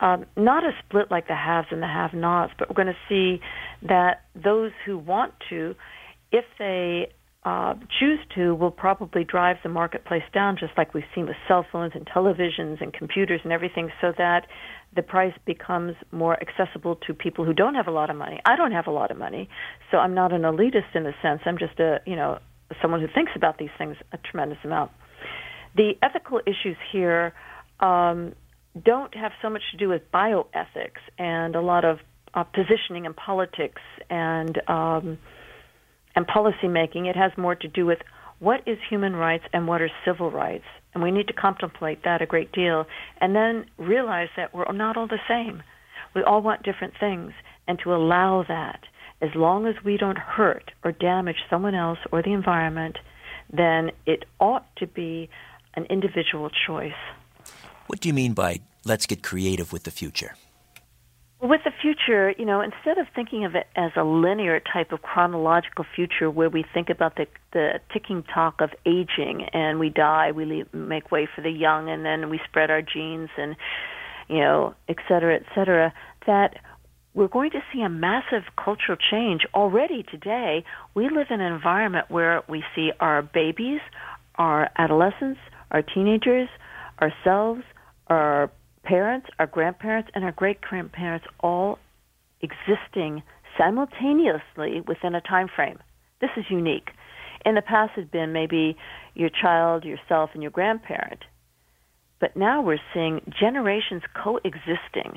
not a split like the haves and the have-nots, but we're going to see that those who want to, if they choose to, will probably drive the marketplace down, just like we've seen with cell phones and televisions and computers and everything, so that the price becomes more accessible to people who don't have a lot of money. I don't have a lot of money, so I'm not an elitist in a sense. I'm just someone who thinks about these things a tremendous amount. The ethical issues here don't have so much to do with bioethics and a lot of positioning in politics and policy making. It has more to do with what is human rights and what are civil rights. And we need to contemplate that a great deal and then realize that we're not all the same. We all want different things, and to allow that. As long as we don't hurt or damage someone else or the environment, then it ought to be an individual choice. What do you mean by let's get creative with the future? With the future, instead of thinking of it as a linear type of chronological future where we think about the ticking clock of aging and we die, we make way for the young, and then we spread our genes and, et cetera, that we're going to see a massive cultural change. Already today, we live in an environment where we see our babies, our adolescents, our teenagers, ourselves, our parents, our grandparents, and our great-grandparents all existing simultaneously within a time frame. This is unique. In the past, it had been maybe your child, yourself, and your grandparent. But now we're seeing generations coexisting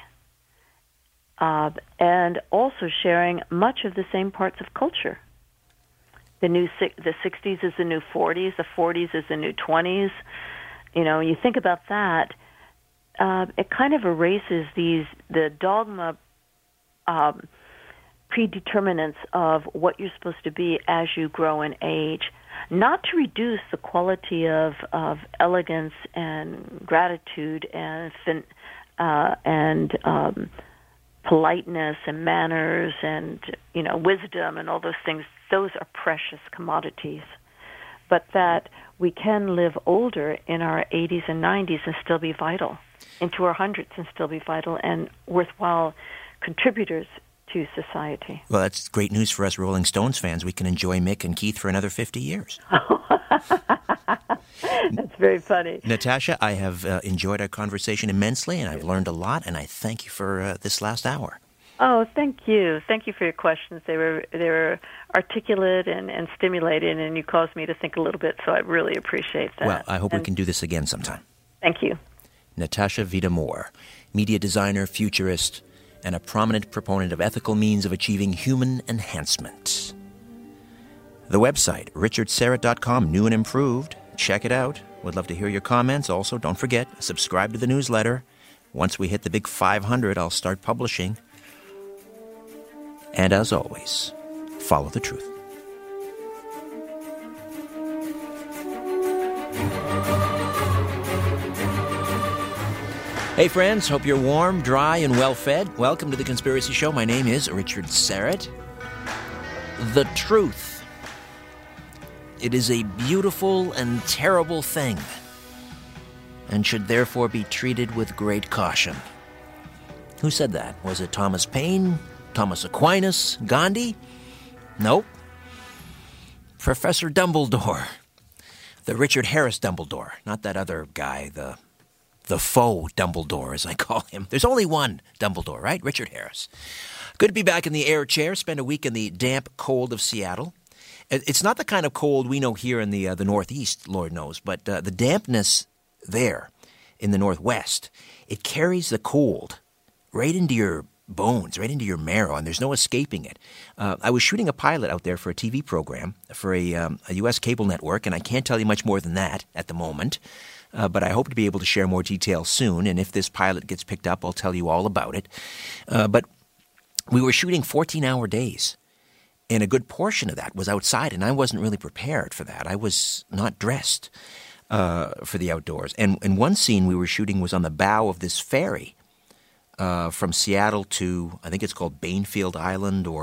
and also sharing much of the same parts of culture. The 60s is the new 40s, the 40s is the new 20s. You think about that, it kind of erases the dogma predeterminants of what you're supposed to be as you grow in age, not to reduce the quality of elegance and gratitude and politeness and manners and wisdom and all those things. Those are precious commodities. But that we can live older in our 80s and 90s and still be vital, into our hundreds and still be vital and worthwhile contributors to society. Well, that's great news for us Rolling Stones fans. We can enjoy Mick and Keith for another 50 years. That's very funny. Natasha, I have enjoyed our conversation immensely, and I've learned a lot, and I thank you for this last hour. Oh, thank you. Thank you for your questions. They were articulate and stimulating, and you caused me to think a little bit, so I really appreciate that. Well, I hope we can do this again sometime. Thank you. Natasha Vita-More, media designer, futurist, and a prominent proponent of ethical means of achieving human enhancement. The website, richardsyrett.com, new and improved. Check it out. Would love to hear your comments. Also, don't forget, subscribe to the newsletter. Once we hit the big 500, I'll start publishing. And as always, follow the truth. Hey friends, hope you're warm, dry, and well-fed. Welcome to The Conspiracy Show. My name is Richard Syrett. The truth. It is a beautiful and terrible thing, and should therefore be treated with great caution. Who said that? Was it Thomas Paine? Thomas Aquinas? Gandhi? Nope. Professor Dumbledore. The Richard Harris Dumbledore. Not that other guy, the faux Dumbledore, as I call him. There's only one Dumbledore, right? Richard Harris. Good to be back in the air chair. Spend a week in the damp cold of Seattle. It's not the kind of cold we know here in the Northeast, Lord knows, but the dampness there in the Northwest, it carries the cold right into your bones, right into your marrow, and there's no escaping it. I was shooting a pilot out there for a TV program for a U.S. cable network, and I can't tell you much more than that at the moment, but I hope to be able to share more details soon, and if this pilot gets picked up, I'll tell you all about it. But we were shooting 14-hour days, and a good portion of that was outside, and I wasn't really prepared for that. I was not dressed for the outdoors. And one scene we were shooting was on the bow of this ferry from Seattle to, I think it's called Bainfield Island or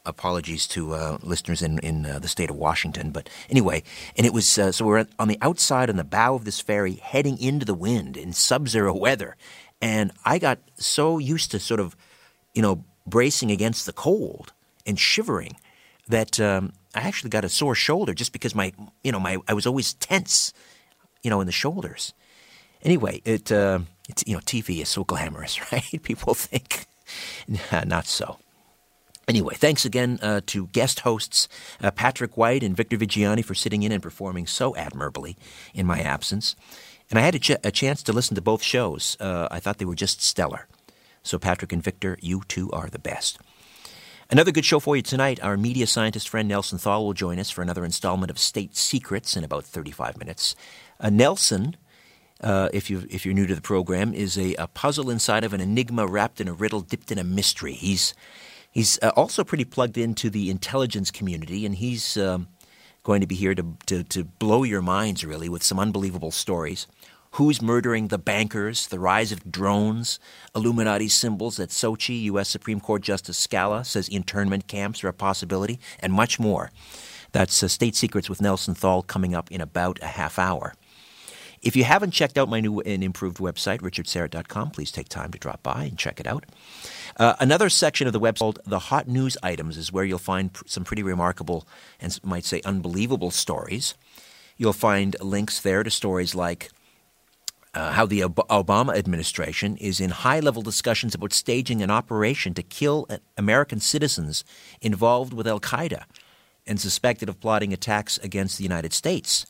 apologies to listeners in the state of Washington. But anyway, and it was, so we're on the outside on the bow of this ferry heading into the wind in sub-zero weather. And I got so used to sort of, bracing against the cold and shivering that I actually got a sore shoulder just because I was always tense, in the shoulders. Anyway, it's TV is so glamorous, right? People think not so. Anyway, thanks again to guest hosts Patrick White and Victor Vigiani for sitting in and performing so admirably in my absence. And I had a chance to listen to both shows. I thought they were just stellar. So Patrick and Victor, you two are the best. Another good show for you tonight. Our media scientist friend Nelson Thal will join us for another installment of State Secrets in about 35 minutes. Nelson, if you're new to the program, is a puzzle inside of an enigma wrapped in a riddle dipped in a mystery. He's also pretty plugged into the intelligence community, and he's going to be here to blow your minds, really, with some unbelievable stories. Who's murdering the bankers, the rise of drones, Illuminati symbols at Sochi, U.S. Supreme Court Justice Scala says internment camps are a possibility, and much more. That's State Secrets with Nelson Thal coming up in about a half hour. If you haven't checked out my new and improved website, richardsyrett.com, please take time to drop by and check it out. Another section of the website called The Hot News Items is where you'll find some pretty remarkable and might say unbelievable stories. You'll find links there to stories like how the Obama administration is in high-level discussions about staging an operation to kill American citizens involved with al-Qaeda and suspected of plotting attacks against the United States.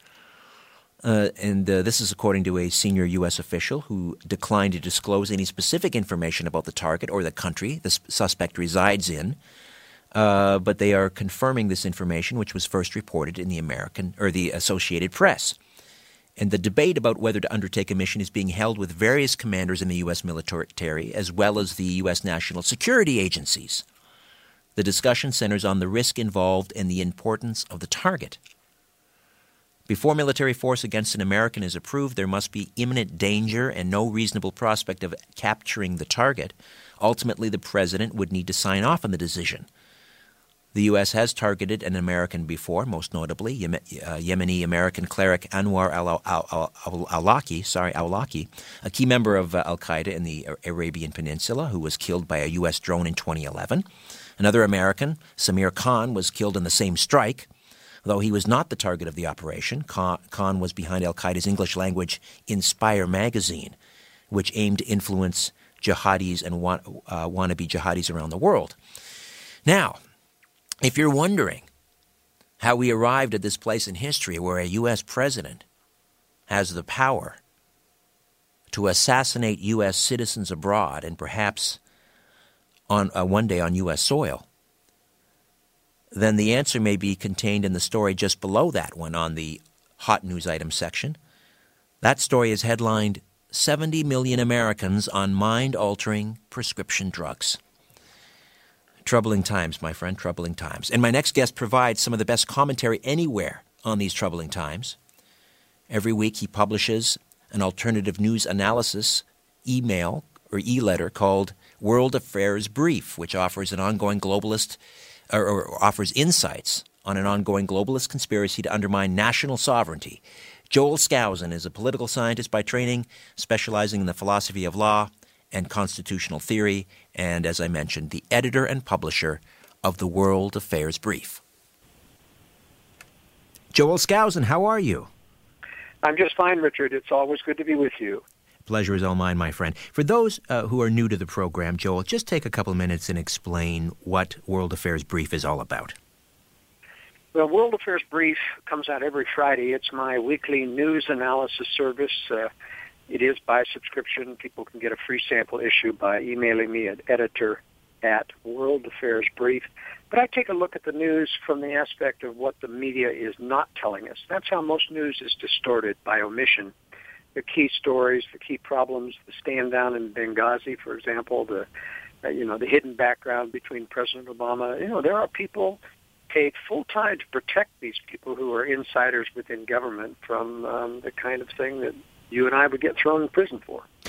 This is according to a senior U.S. official who declined to disclose any specific information about the target or the country the suspect resides in. But they are confirming this information, which was first reported in the Associated Press. And the debate about whether to undertake a mission is being held with various commanders in the U.S. military as well as the U.S. national security agencies. The discussion centers on the risk involved and the importance of the target. Before military force against an American is approved, there must be imminent danger and no reasonable prospect of capturing the target. Ultimately, the president would need to sign off on the decision. The U.S. has targeted an American before, most notably Yemeni-American cleric Anwar al-Awlaki, a key member of al-Qaeda in the Arabian Peninsula, who was killed by a U.S. drone in 2011. Another American, Samir Khan, was killed in the same strike. Though he was not the target of the operation, Khan was behind al-Qaeda's English-language Inspire magazine, which aimed to influence jihadis and wannabe jihadis around the world. Now, if you're wondering how we arrived at this place in history where a U.S. president has the power to assassinate U.S. citizens abroad and perhaps on one day on U.S. soil, then the answer may be contained in the story just below that one on the hot news item section. That story is headlined, 70 million Americans on mind-altering prescription drugs. Troubling times, my friend, troubling times. And my next guest provides some of the best commentary anywhere on these troubling times. Every week he publishes an alternative news analysis email or e-letter called World Affairs Brief, which offers an ongoing globalist or offers insights on an ongoing globalist conspiracy to undermine national sovereignty. Joel Skousen is a political scientist by training, specializing in the philosophy of law and constitutional theory, and, as I mentioned, the editor and publisher of the World Affairs Brief. Joel Skousen, how are you? I'm just fine, Richard. It's always good to be with you. Pleasure is all mine, my friend. For those who are new to the program, Joel, just take a couple of minutes and explain what World Affairs Brief is all about. Well, World Affairs Brief comes out every Friday. It's my weekly news analysis service. It is by subscription. People can get a free sample issue by emailing me at editor@worldaffairsbrief. But I take a look at the news from the aspect of what the media is not telling us. That's how most news is distorted, by omission. The key stories, the key problems, the stand down in Benghazi, for example, the hidden background between President Obama. There are people paid full time to protect these people who are insiders within government from the kind of thing that you and I would get thrown in prison for.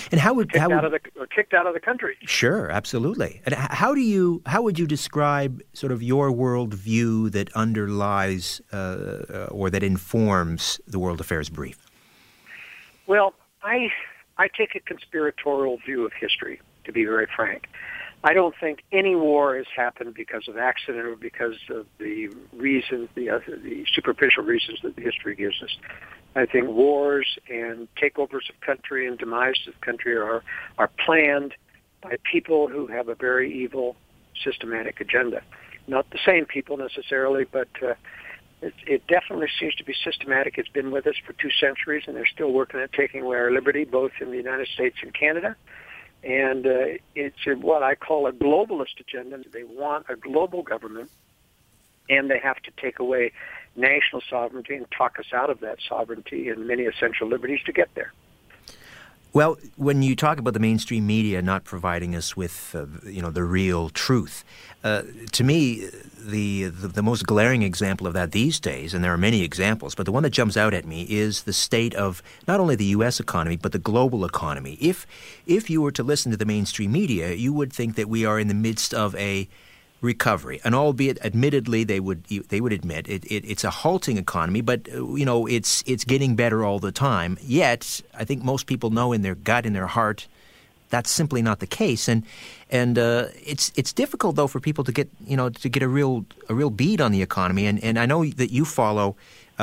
And kicked out of the country. Sure, absolutely. And how would you describe sort of your worldview that underlies or that informs the World Affairs Brief? Well, I take a conspiratorial view of history, to be very frank. I don't think any war has happened because of accident or because of the reasons, the superficial reasons that history gives us. I think wars and takeovers of country and demise of country are planned by people who have a very evil, systematic agenda. Not the same people necessarily, but it definitely seems to be systematic. It's been with us for 2 centuries, and they're still working at taking away our liberty, both in the United States and Canada. And it's what I call a globalist agenda. They want a global government, and they have to take away national sovereignty and talk us out of that sovereignty and many essential liberties to get there. Well, when you talk about the mainstream media not providing us with, the real truth, to me, the most glaring example of that these days, and there are many examples, but the one that jumps out at me is the state of not only the U.S. economy, but the global economy. If you were to listen to the mainstream media, you would think that we are in the midst of a recovery, and albeit admittedly they would admit it's a halting economy, but it's getting better all the time. Yet I think most people know in their gut, in their heart, that's simply not the case, and it's difficult though for people to get a real bead on the economy, and I know that you follow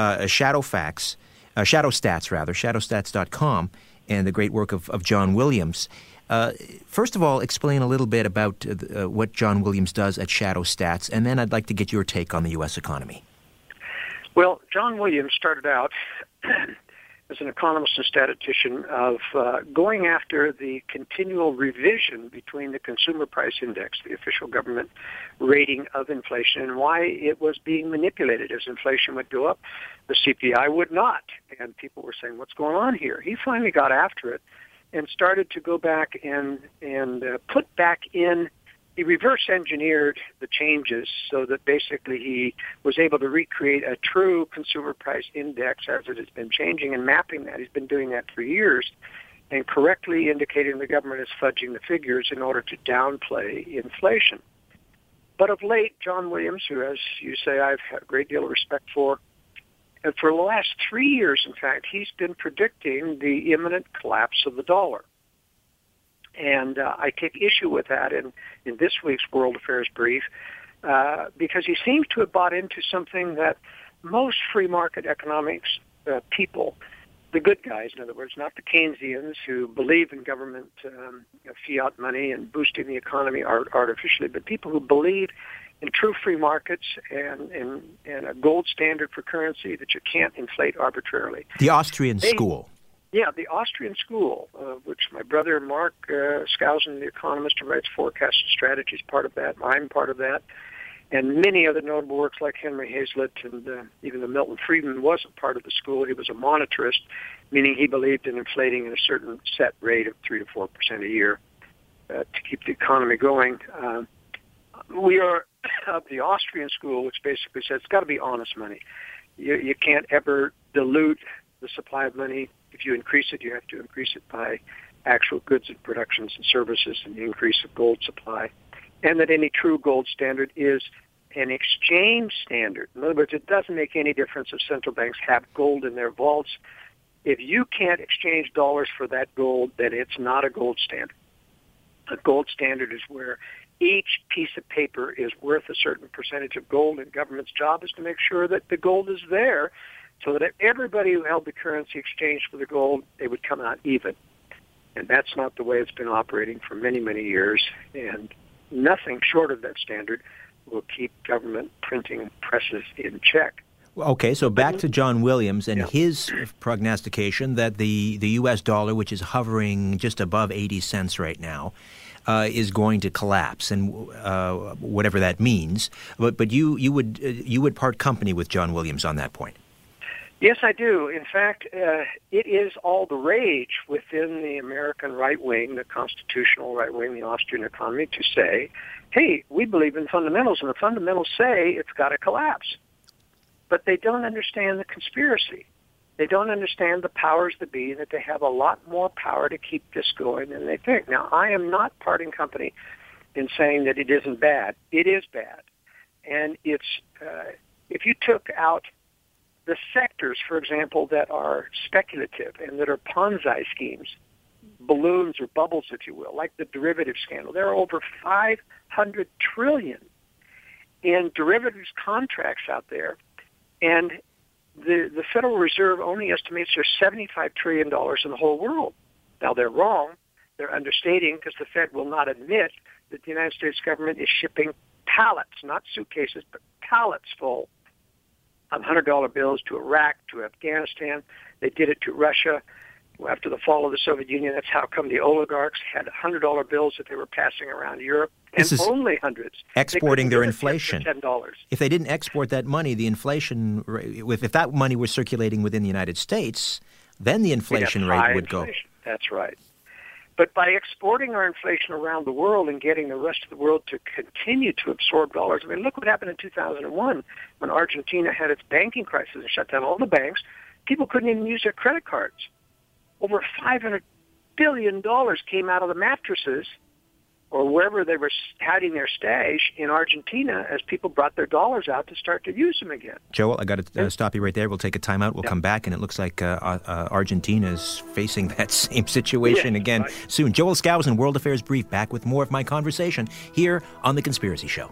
shadowstats.com and the great work of John Williams. First of all, explain a little bit about what John Williams does at Shadow Stats, and then I'd like to get your take on the U.S. economy. Well, John Williams started out as an economist and statistician of going after the continual revision between the Consumer Price Index, the official government rating of inflation, and why it was being manipulated. As inflation would go up, the CPI would not. And people were saying, what's going on here? He finally got after it and started to go back and put back in. He reverse engineered the changes so that basically he was able to recreate a true consumer price index as it has been changing and mapping that. He's been doing that for years and correctly indicating the government is fudging the figures in order to downplay inflation. But of late, John Williams, who, as you say, I've had a great deal of respect for, and for the last 3 years, in fact, he's been predicting the imminent collapse of the dollar. And I take issue with that in this week's World Affairs Brief because he seems to have bought into something that most free market economics people, the good guys, in other words, not the Keynesians who believe in government fiat money and boosting the economy artificially, but people who believe in true free markets and a gold standard for currency that you can't inflate arbitrarily. The Austrian school. Yeah, the Austrian school, which my brother Mark Skousen, the economist who writes Forecast and Strategy, is part of that. I'm part of that. And many other notable works like Henry Hazlitt and even the Milton Friedman wasn't part of the school. He was a monetarist, meaning he believed in inflating at a certain set rate of 3 to 4% a year to keep the economy going. We are of the Austrian school, which basically says it's got to be honest money. You can't ever dilute the supply of money. If you increase it, you have to increase it by actual goods and productions and services and the increase of gold supply. And that any true gold standard is an exchange standard. In other words, it doesn't make any difference if central banks have gold in their vaults. If you can't exchange dollars for that gold, then it's not a gold standard. A gold standard is where each piece of paper is worth a certain percentage of gold, and government's job is to make sure that the gold is there so that everybody who held the currency exchanged for the gold, they would come out even. And that's not the way it's been operating for many, many years, and nothing short of that standard will keep government printing presses in check. Okay, so back to John Williams and his prognostication that the U.S. dollar, which is hovering just above 80 cents right now, is going to collapse, and whatever that means. But you would part company with John Williams on that point. Yes, I do. In fact, it is all the rage within the American right wing, the constitutional right wing, the Austrian economy, to say, hey, we believe in fundamentals, and the fundamentals say it's got to collapse. But they don't understand the conspiracy. They don't understand the powers that be, that they have a lot more power to keep this going than they think. Now, I am not parting company in saying that it isn't bad. It is bad. And it's if you took out the sectors, for example, that are speculative and that are Ponzi schemes, balloons or bubbles, if you will, like the derivative scandal, there are over $500 trillion in derivatives contracts out there, and the Federal Reserve only estimates there's $75 trillion in the whole world. Now, they're wrong. They're understating, because the Fed will not admit that the United States government is shipping pallets, not suitcases, but pallets full of $100 bills to Iraq, to Afghanistan. They did it to Russia after the fall of the Soviet Union. That's how come the oligarchs had $100 bills that they were passing around Europe, and only hundreds. Exporting their inflation. $10. If they didn't export that money, the inflation, if that money was circulating within the United States, then the inflation rate would go. That's right. But by exporting our inflation around the world and getting the rest of the world to continue to absorb dollars, I mean, look what happened in 2001 when Argentina had its banking crisis and shut down all the banks. People couldn't even use their credit cards. Over $500 billion came out of the mattresses or wherever they were hiding their stash in Argentina as people brought their dollars out to start to use them again. Joel, I got to stop you right there. We'll take a timeout. We'll come back, and it looks like Argentina is facing that same situation again soon. Joel Skousen, World Affairs Brief, back with more of my conversation here on The Conspiracy Show.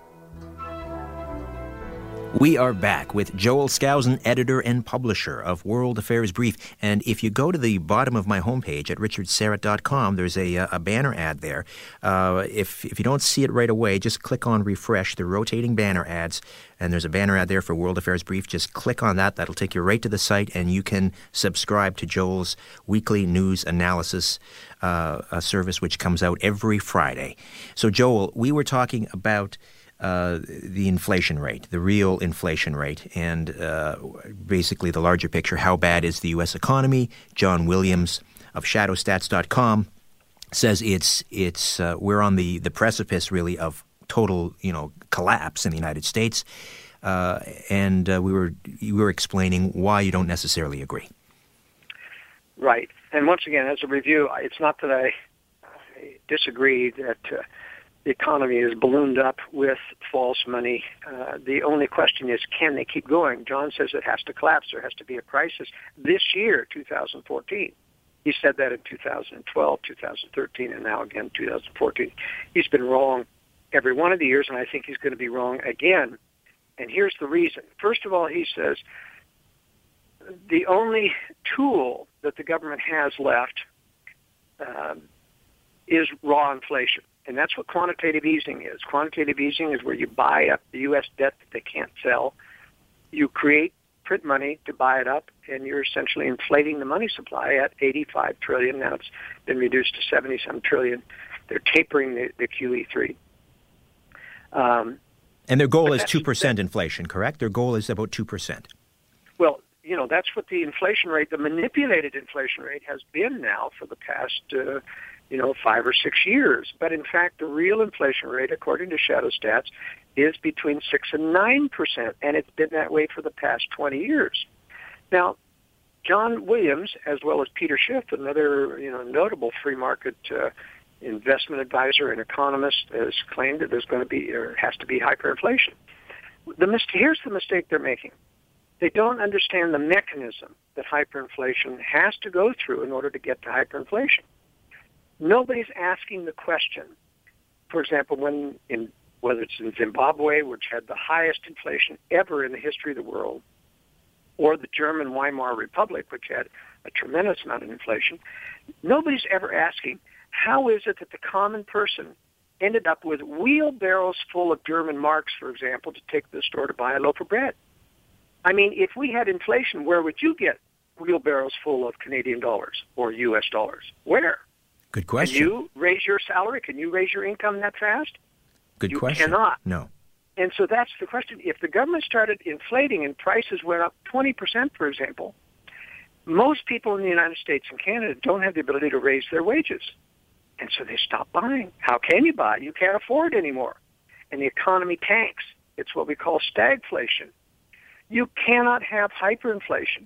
We are back with Joel Skousen, editor and publisher of World Affairs Brief. And if you go to the bottom of my homepage at richardsyrett.com, there's a banner ad there. If you don't see it right away, just click on refresh. They're rotating banner ads, and there's a banner ad there for World Affairs Brief. Just click on that. That'll take you right to the site, and you can subscribe to Joel's weekly news analysis service, which comes out every Friday. So, Joel, we were talking about the inflation rate, the real inflation rate, and basically the larger picture. How bad is the U.S. economy? John Williams of ShadowStats.com says we're on the precipice, really, of total collapse in the United States, and you were explaining why you don't necessarily agree. Right, and once again, as a review, it's not that I disagree that the economy is ballooned up with false money. The only question is, can they keep going? John says it has to collapse. There has to be a crisis this year, 2014. He said that in 2012, 2013, and now again 2014. He's been wrong every one of the years, and I think he's going to be wrong again. And here's the reason. First of all, he says the only tool that the government has left is raw inflation. And that's what quantitative easing is. Quantitative easing is where you buy up the U.S. debt that they can't sell. You print money to buy it up, and you're essentially inflating the money supply at $85 trillion. Now it's been reduced to 70-some trillion. They're tapering the QE3. And their goal is 2% inflation, correct? Their goal is about 2%. Well, that's what the inflation rate, the manipulated inflation rate, has been now for the past 5 or 6 years. But in fact, the real inflation rate, according to Shadow Stats, is between 6 and 9%, and it's been that way for the past 20 years. Now, John Williams, as well as Peter Schiff, another notable free market investment advisor and economist, has claimed that there's going to be or has to be hyperinflation. Here's the mistake they're making. They don't understand the mechanism that hyperinflation has to go through in order to get to hyperinflation. Nobody's asking the question. For example, whether it's in Zimbabwe, which had the highest inflation ever in the history of the world, or the German Weimar Republic, which had a tremendous amount of inflation, nobody's ever asking, how is it that the common person ended up with wheelbarrows full of German marks, for example, to take to the store to buy a loaf of bread? I mean, if we had inflation, where would you get wheelbarrows full of Canadian dollars or U.S. dollars? Where? Good question. Can you raise your salary? Can you raise your income that fast? Good question. You cannot. No. And so that's the question. If the government started inflating and prices went up 20%, for example, most people in the United States and Canada don't have the ability to raise their wages. And so they stop buying. How can you buy? You can't afford anymore. And the economy tanks. It's what we call stagflation. You cannot have hyperinflation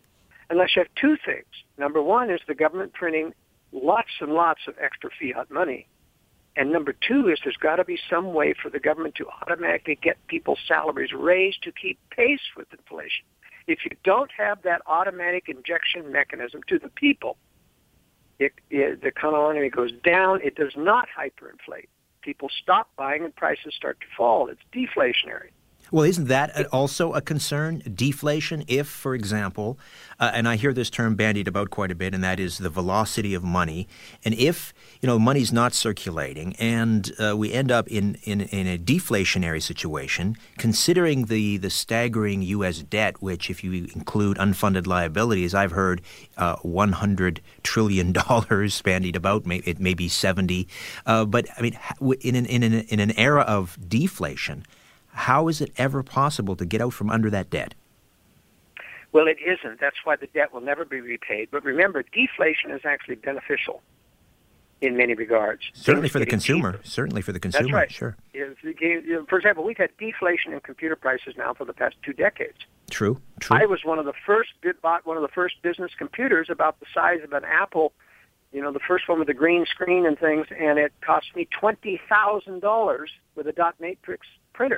unless you have two things. Number one is the government printing lots and lots of extra fiat money. And number two is there's got to be some way for the government to automatically get people's salaries raised to keep pace with inflation. If you don't have that automatic injection mechanism to the people, the economy goes down. It does not hyperinflate. People stop buying and prices start to fall. It's deflationary. Well, isn't that also a concern, deflation, if, for example, and I hear this term bandied about quite a bit, and that is the velocity of money, and if, money's not circulating and we end up in a deflationary situation, considering the staggering U.S. debt, which, if you include unfunded liabilities, I've heard $100 trillion bandied about, it may be 70, but I mean, in an era of deflation, how is it ever possible to get out from under that debt? Well, it isn't. That's why the debt will never be repaid. But remember, deflation is actually beneficial in many regards. Certainly for the consumer. Certainly for the consumer. That's right. Sure. For example, we've had deflation in computer prices now for the past 2 decades. True. I was bought one of the first business computers about the size of an Apple, the first one with the green screen and things, and it cost me $20,000 with a dot matrix printer.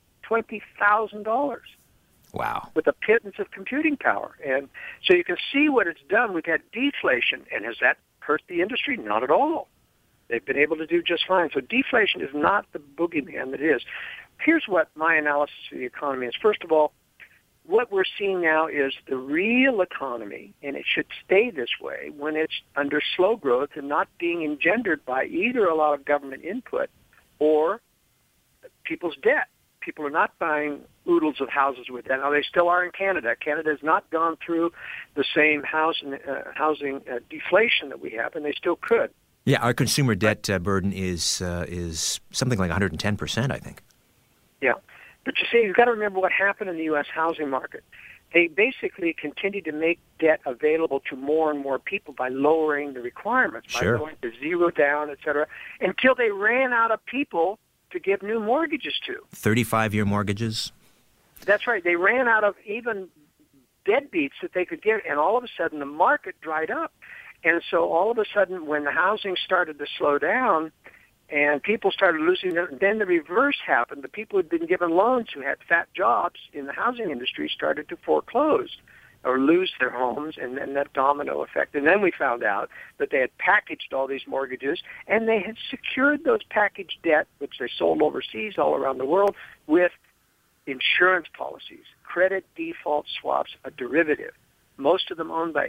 $20,000. Wow. With a pittance of computing power. And so you can see what it's done. We've had deflation. And has that hurt the industry? Not at all. They've been able to do just fine. So deflation is not the boogeyman that it is. Here's what my analysis of the economy is. First of all, what we're seeing now is the real economy, and it should stay this way when it's under slow growth and not being engendered by either a lot of government input or people's debt. People are not buying oodles of houses with that. Now, they still are in Canada. Canada has not gone through the same housing deflation that we have, and they still could. Yeah, our consumer debt burden is something like 110%, I think. Yeah. But you see, you've got to remember what happened in the U.S. housing market. They basically continued to make debt available to more and more people by lowering the requirements, by going to zero down, et cetera, until they ran out of people to give new mortgages to. 35-year mortgages? That's right. They ran out of even deadbeats that they could give, and all of a sudden the market dried up. And so all of a sudden when the housing started to slow down and people started losing their, then the reverse happened. The people who had been given loans who had fat jobs in the housing industry started to foreclose or lose their homes, and then that domino effect. And then we found out that they had packaged all these mortgages, and they had secured those packaged debt, which they sold overseas all around the world, with insurance policies, credit default swaps, a derivative, most of them owned by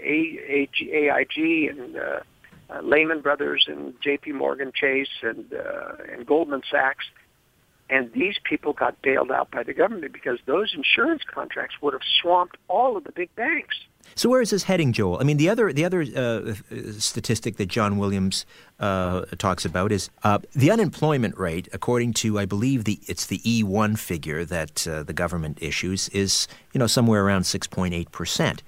AIG and Lehman Brothers and J.P. Morgan Chase and Goldman Sachs. And these people got bailed out by the government because those insurance contracts would have swamped all of the big banks. So where is this heading, Joel? I mean, the other statistic that John Williams talks about is the unemployment rate, according to, I believe, it's the E1 figure that the government issues, is somewhere around 6.8%.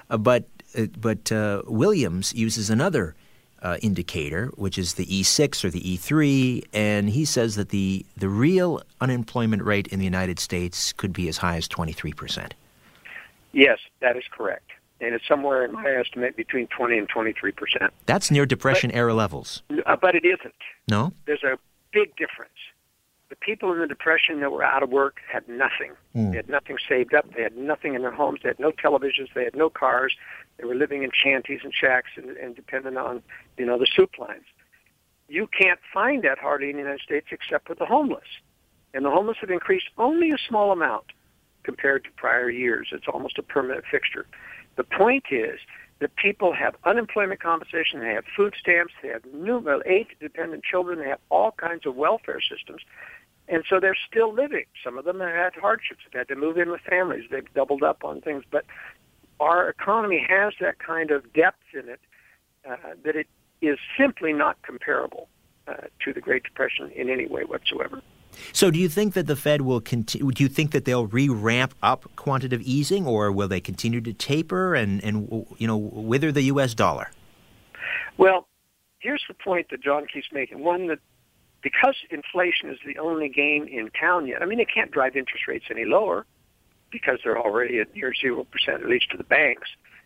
But Williams uses another indicator, which is the E6 or the E3, and he says that the real unemployment rate in the United States could be as high as 23%. Yes, that is correct. And it's somewhere, in my estimate, between 20 and 23%. That's near Depression-era levels. But it isn't. No? There's a big difference. The people in the Depression that were out of work had nothing. They had nothing saved up. They had nothing in their homes. They had no televisions. They had no cars. They were living in shanties and shacks and dependent on, the soup lines. You can't find that hardly in the United States except for the homeless. And the homeless have increased only a small amount compared to prior years. It's almost a permanent fixture. The point is that people have unemployment compensation, they have food stamps, they have age-dependent children, they have all kinds of welfare systems, and so they're still living. Some of them have had hardships, they've had to move in with families, they've doubled up on things, but our economy has that kind of depth in it that it is simply not comparable to the Great Depression in any way whatsoever. So do you think that the Fed will continue? Do you think that they'll re-ramp up quantitative easing, or will they continue to taper and wither the U.S. dollar? Well, here's the point that John keeps making. One, that because inflation is the only game in town yet, they can't drive interest rates any lower because they're already at near 0%, at least to the banks.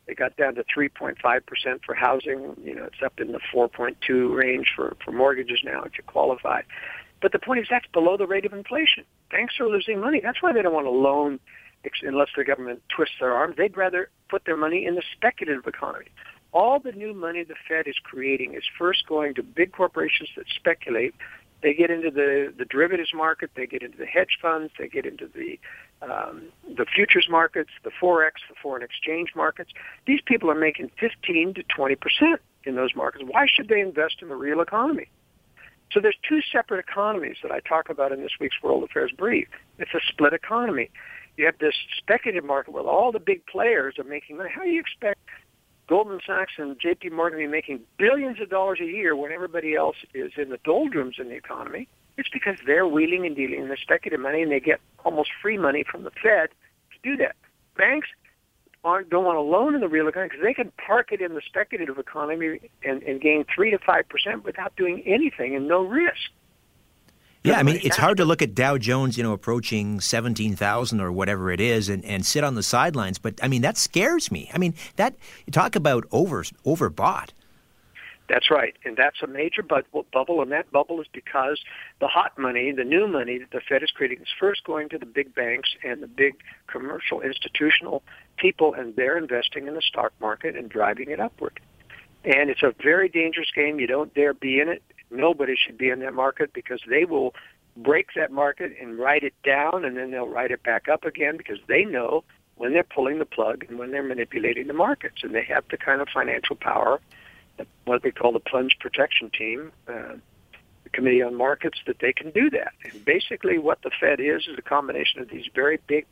They got down to 3.5% for housing. It's up in the 4.2 range for mortgages now if you qualify. But the point is that's below the rate of inflation. Banks are losing money. That's why they don't want to loan unless the government twists their arms. They'd rather put their money in the speculative economy. All the new money the Fed is creating is first going to big corporations that speculate. They get into the derivatives market. They get into the hedge funds. They get into the futures markets, the Forex, the foreign exchange markets. These people are making 15 to 20% in those markets. Why should they invest in the real economy? So there's two separate economies that I talk about in this week's World Affairs Brief. It's a split economy. You have this speculative market where all the big players are making money. How do you expect Goldman Sachs and J.P. Morgan to be making billions of dollars a year when everybody else is in the doldrums in the economy? It's because they're wheeling and dealing in the speculative money, and they get almost free money from the Fed to do that. Banks don't want to loan in the real economy because they can park it in the speculative economy and gain 3 to 5% without doing anything and no risk. Yeah, I mean, it's hard to look at Dow Jones, approaching 17,000 or whatever it is and sit on the sidelines. But, I mean, that scares me. I mean, you talk about overbought. That's right. And that's a major bubble. And that bubble is because the hot money, the new money that the Fed is creating is first going to the big banks and the big commercial institutional people, and they're investing in the stock market and driving it upward. And it's a very dangerous game. You don't dare be in it. Nobody should be in that market because they will break that market and write it down, and then they'll write it back up again because they know when they're pulling the plug and when they're manipulating the markets. And they have the kind of financial power, what they call the plunge protection team, the Committee on Markets, that they can do that. And basically what the Fed is a combination of these very big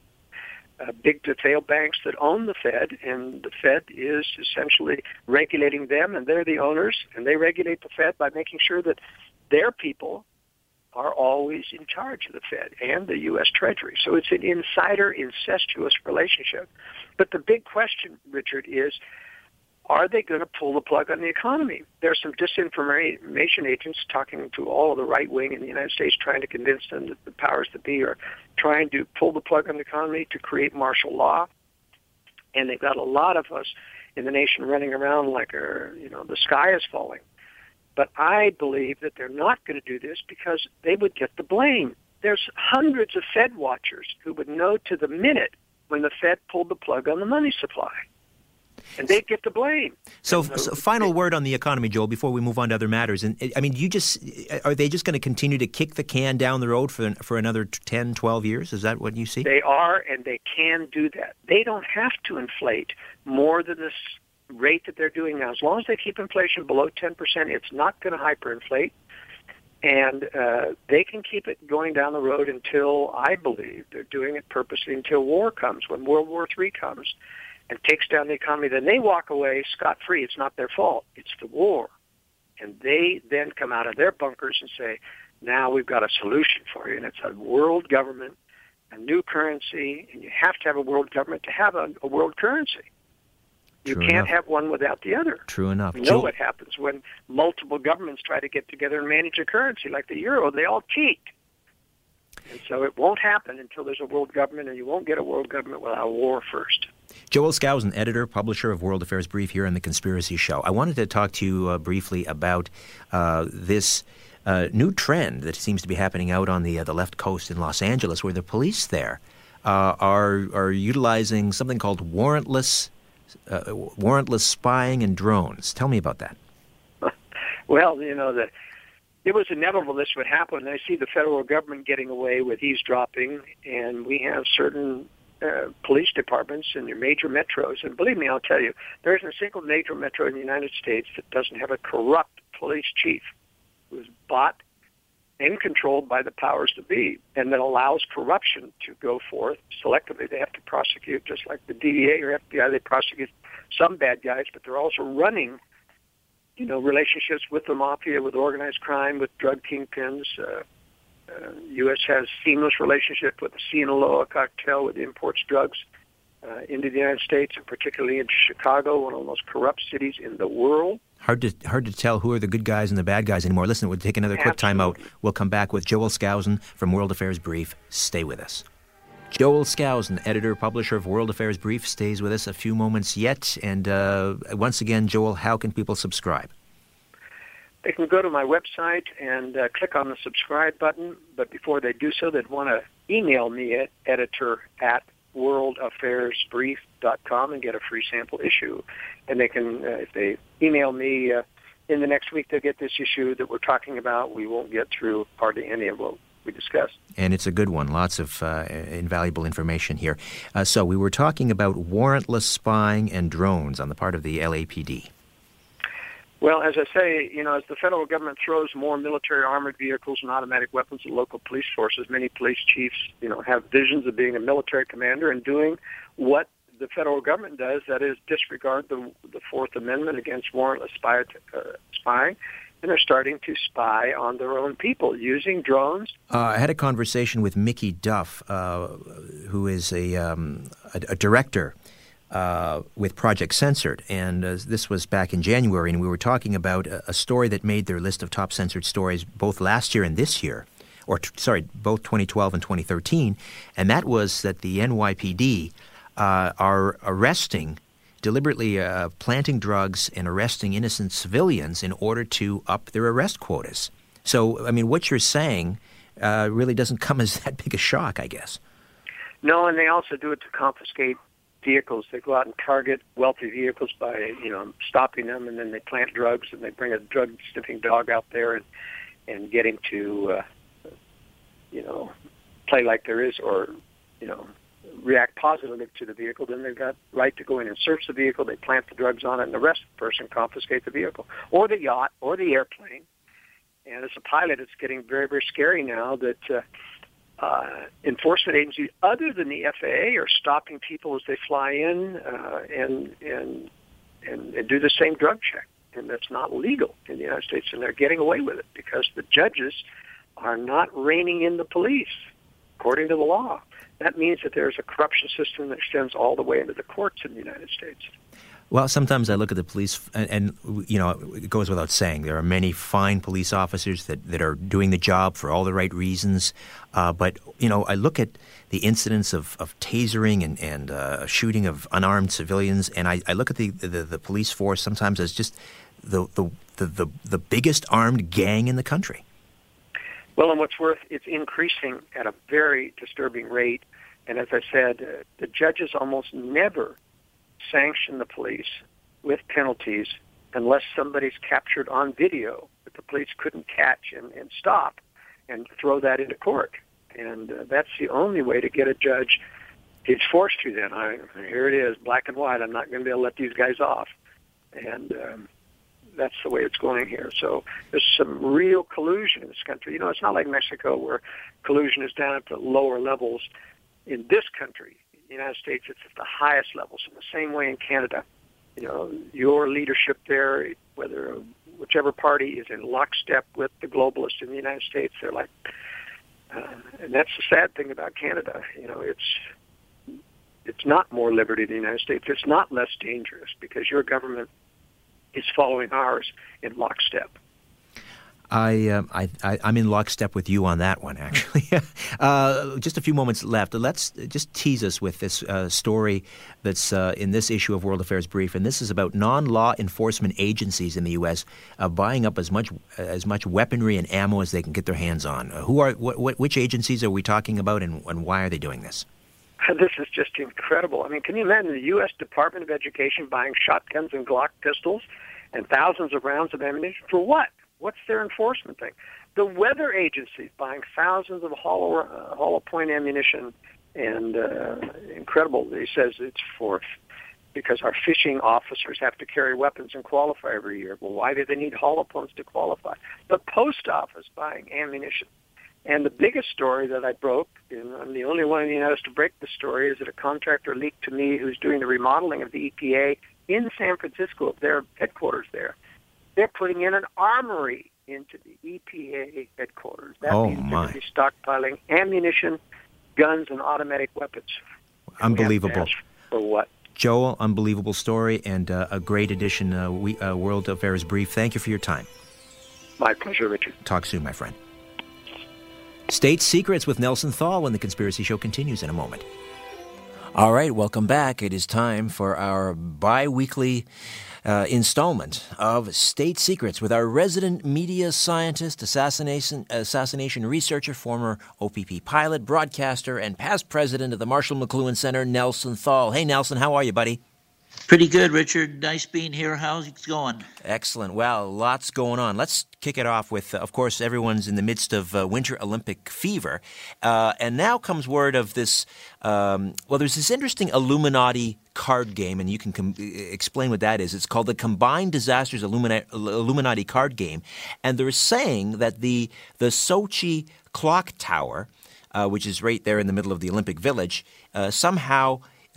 big to fail banks that own the Fed, and the Fed is essentially regulating them, and they're the owners, and they regulate the Fed by making sure that their people are always in charge of the Fed and the U.S. Treasury. So it's an insider, incestuous relationship. But the big question, Richard, is, are they going to pull the plug on the economy? There are some disinformation agents talking to all of the right wing in the United States, trying to convince them that the powers that be are trying to pull the plug on the economy to create martial law. And they've got a lot of us in the nation running around like the sky is falling. But I believe that they're not going to do this because they would get the blame. There's hundreds of Fed watchers who would know to the minute when the Fed pulled the plug on the money supply. And they get the blame. So final word on the economy, Joel, before we move on to other matters. And I mean, are they just going to continue to kick the can down the road for another 10, 12 years? Is that what you see? They are, and they can do that. They don't have to inflate more than this rate that they're doing now. As long as they keep inflation below 10%, it's not going to hyperinflate. And they can keep it going down the road until, I believe, they're doing it purposely until war comes, when World War III comes and takes down the economy. Then they walk away scot-free. It's not their fault. It's the war. And they then come out of their bunkers and say, now we've got a solution for you, and it's a world government, a new currency, and you have to have a world government to have a world currency. You can't have one without the other. True enough. You know what happens when multiple governments try to get together and manage a currency like the euro. They all cheat. And so it won't happen until there's a world government, and you won't get a world government without a war first. Joel Skousen, editor, publisher of World Affairs Brief here on The Conspiracy Show. I wanted to talk to you briefly about this new trend that seems to be happening out on the left coast in Los Angeles, where the police there are utilizing something called warrantless spying and drones. Tell me about that. Well, it was inevitable this would happen. I see the federal government getting away with eavesdropping, and we have certain police departments in your major metros. And believe me, I'll tell you, there isn't a single major metro in the United States that doesn't have a corrupt police chief who is bought and controlled by the powers that be, and that allows corruption to go forth selectively. They have to prosecute, just like the DEA or FBI. They prosecute some bad guys, but they're also running relationships with the mafia, with organized crime, with drug kingpins. U.S. has seamless relationship with the Sinaloa cartel, with imports drugs into the United States, and particularly in Chicago, one of the most corrupt cities in the world. Hard to tell who are the good guys and the bad guys anymore. Listen, we'll take another quick time out. We'll come back with Joel Skousen from World Affairs Brief. Stay with us. Joel Skousen, editor, publisher of World Affairs Brief, stays with us a few moments yet. And once again, Joel, how can people subscribe? They can go to my website and click on the subscribe button. But before they do so, they'd want to email me at editor@worldaffairsbrief.com and get a free sample issue. And they can, if they email me in the next week, they'll get this issue that we're talking about. We won't get through hardly any of what we discussed. And it's a good one. Lots of invaluable information here. So we were talking about warrantless spying and drones on the part of the LAPD. Well, as I say, as the federal government throws more military armored vehicles and automatic weapons at local police forces, many police chiefs, have visions of being a military commander and doing what the federal government does, that is disregard the Fourth Amendment against warrantless spying. And they're starting to spy on their own people using drones. I had a conversation with Mickey Duff, who is a director with Project Censored, and this was back in January, and we were talking about a story that made their list of top censored stories both last year and this year, both 2012 and 2013, and that was that the NYPD are deliberately planting drugs and arresting innocent civilians in order to up their arrest quotas. So, I mean, what you're saying really doesn't come as that big a shock, I guess. No, and they also do it to confiscate vehicles. They go out and target wealthy vehicles by, stopping them, and then they plant drugs, and they bring a drug-sniffing dog out there and get him to, play like there is, or, react positively to the vehicle. Then they've got right to go in and search the vehicle. They plant the drugs on it and arrest the person, confiscate the vehicle, or the yacht, or the airplane. And as a pilot, it's getting very, very scary now that enforcement agencies other than the FAA are stopping people as they fly in and do the same drug check. And that's not legal in the United States, and they're getting away with it because the judges are not reining in the police according to the law. That means that there's a corruption system that extends all the way into the courts in the United States. Well, sometimes I look at the police, and it goes without saying, there are many fine police officers that are doing the job for all the right reasons. But I look at the incidents of tasering and shooting of unarmed civilians, and I look at the police force sometimes as just the biggest armed gang in the country. Well, and what's worse, it's increasing at a very disturbing rate. And as I said, the judges almost never sanction the police with penalties unless somebody's captured on video that the police couldn't catch and stop and throw that into court. And that's the only way to get a judge. He's forced to then. Here it is, black and white. I'm not going to be able to let these guys off. And that's the way it's going here. So there's some real collusion in this country. It's not like Mexico where collusion is down at the lower levels. In this country, the United States, it's at the highest levels. In the same way in Canada, your leadership there, whichever party is in lockstep with the globalists in the United States, they're like, and that's the sad thing about Canada. It's not more liberty in the United States. It's not less dangerous because your government is following ours in lockstep. I'm in lockstep with you on that one, actually. Just a few moments left. Let's just tease us with this story that's in this issue of World Affairs Brief, and this is about non-law enforcement agencies in the U.S. Buying up as much weaponry and ammo as they can get their hands on. Which agencies are we talking about, and why are they doing this? This is just incredible. I mean, can you imagine the U.S. Department of Education buying shotguns and Glock pistols and thousands of rounds of ammunition? For what? What's their enforcement thing? The weather agencies buying thousands of hollow point ammunition and incredible. He says it's because our fishing officers have to carry weapons and qualify every year. Well, why do they need hollow points to qualify? The post office buying ammunition. And the biggest story that I broke, and I'm the only one in the United States to break the story, is that a contractor leaked to me who's doing the remodeling of the EPA in San Francisco, their headquarters there. They're putting in an armory into the EPA headquarters. That means they're going to be stockpiling ammunition, guns, and automatic weapons. Unbelievable. For what? Joel, unbelievable story and a great edition, World Affairs Brief. Thank you for your time. My pleasure, Richard. Talk soon, my friend. State Secrets with Nelson Thal when The Conspiracy Show continues in a moment. All right, welcome back. It is time for our bi-weekly installment of State Secrets with our resident media scientist, assassination researcher, former OPP pilot, broadcaster, and past president of the Marshall McLuhan Center, Nelson Thal. Hey, Nelson, how are you, buddy? Pretty good, Richard. Nice being here. How's it going? Excellent. Well, lots going on. Let's kick it off with, of course, everyone's in the midst of Winter Olympic fever. And now comes word of this, there's this interesting Illuminati card game, and you can explain what that is. It's called the Combined Disasters Illuminati card game. And they're saying that the Sochi clock tower, which is right there in the middle of the Olympic Village, somehow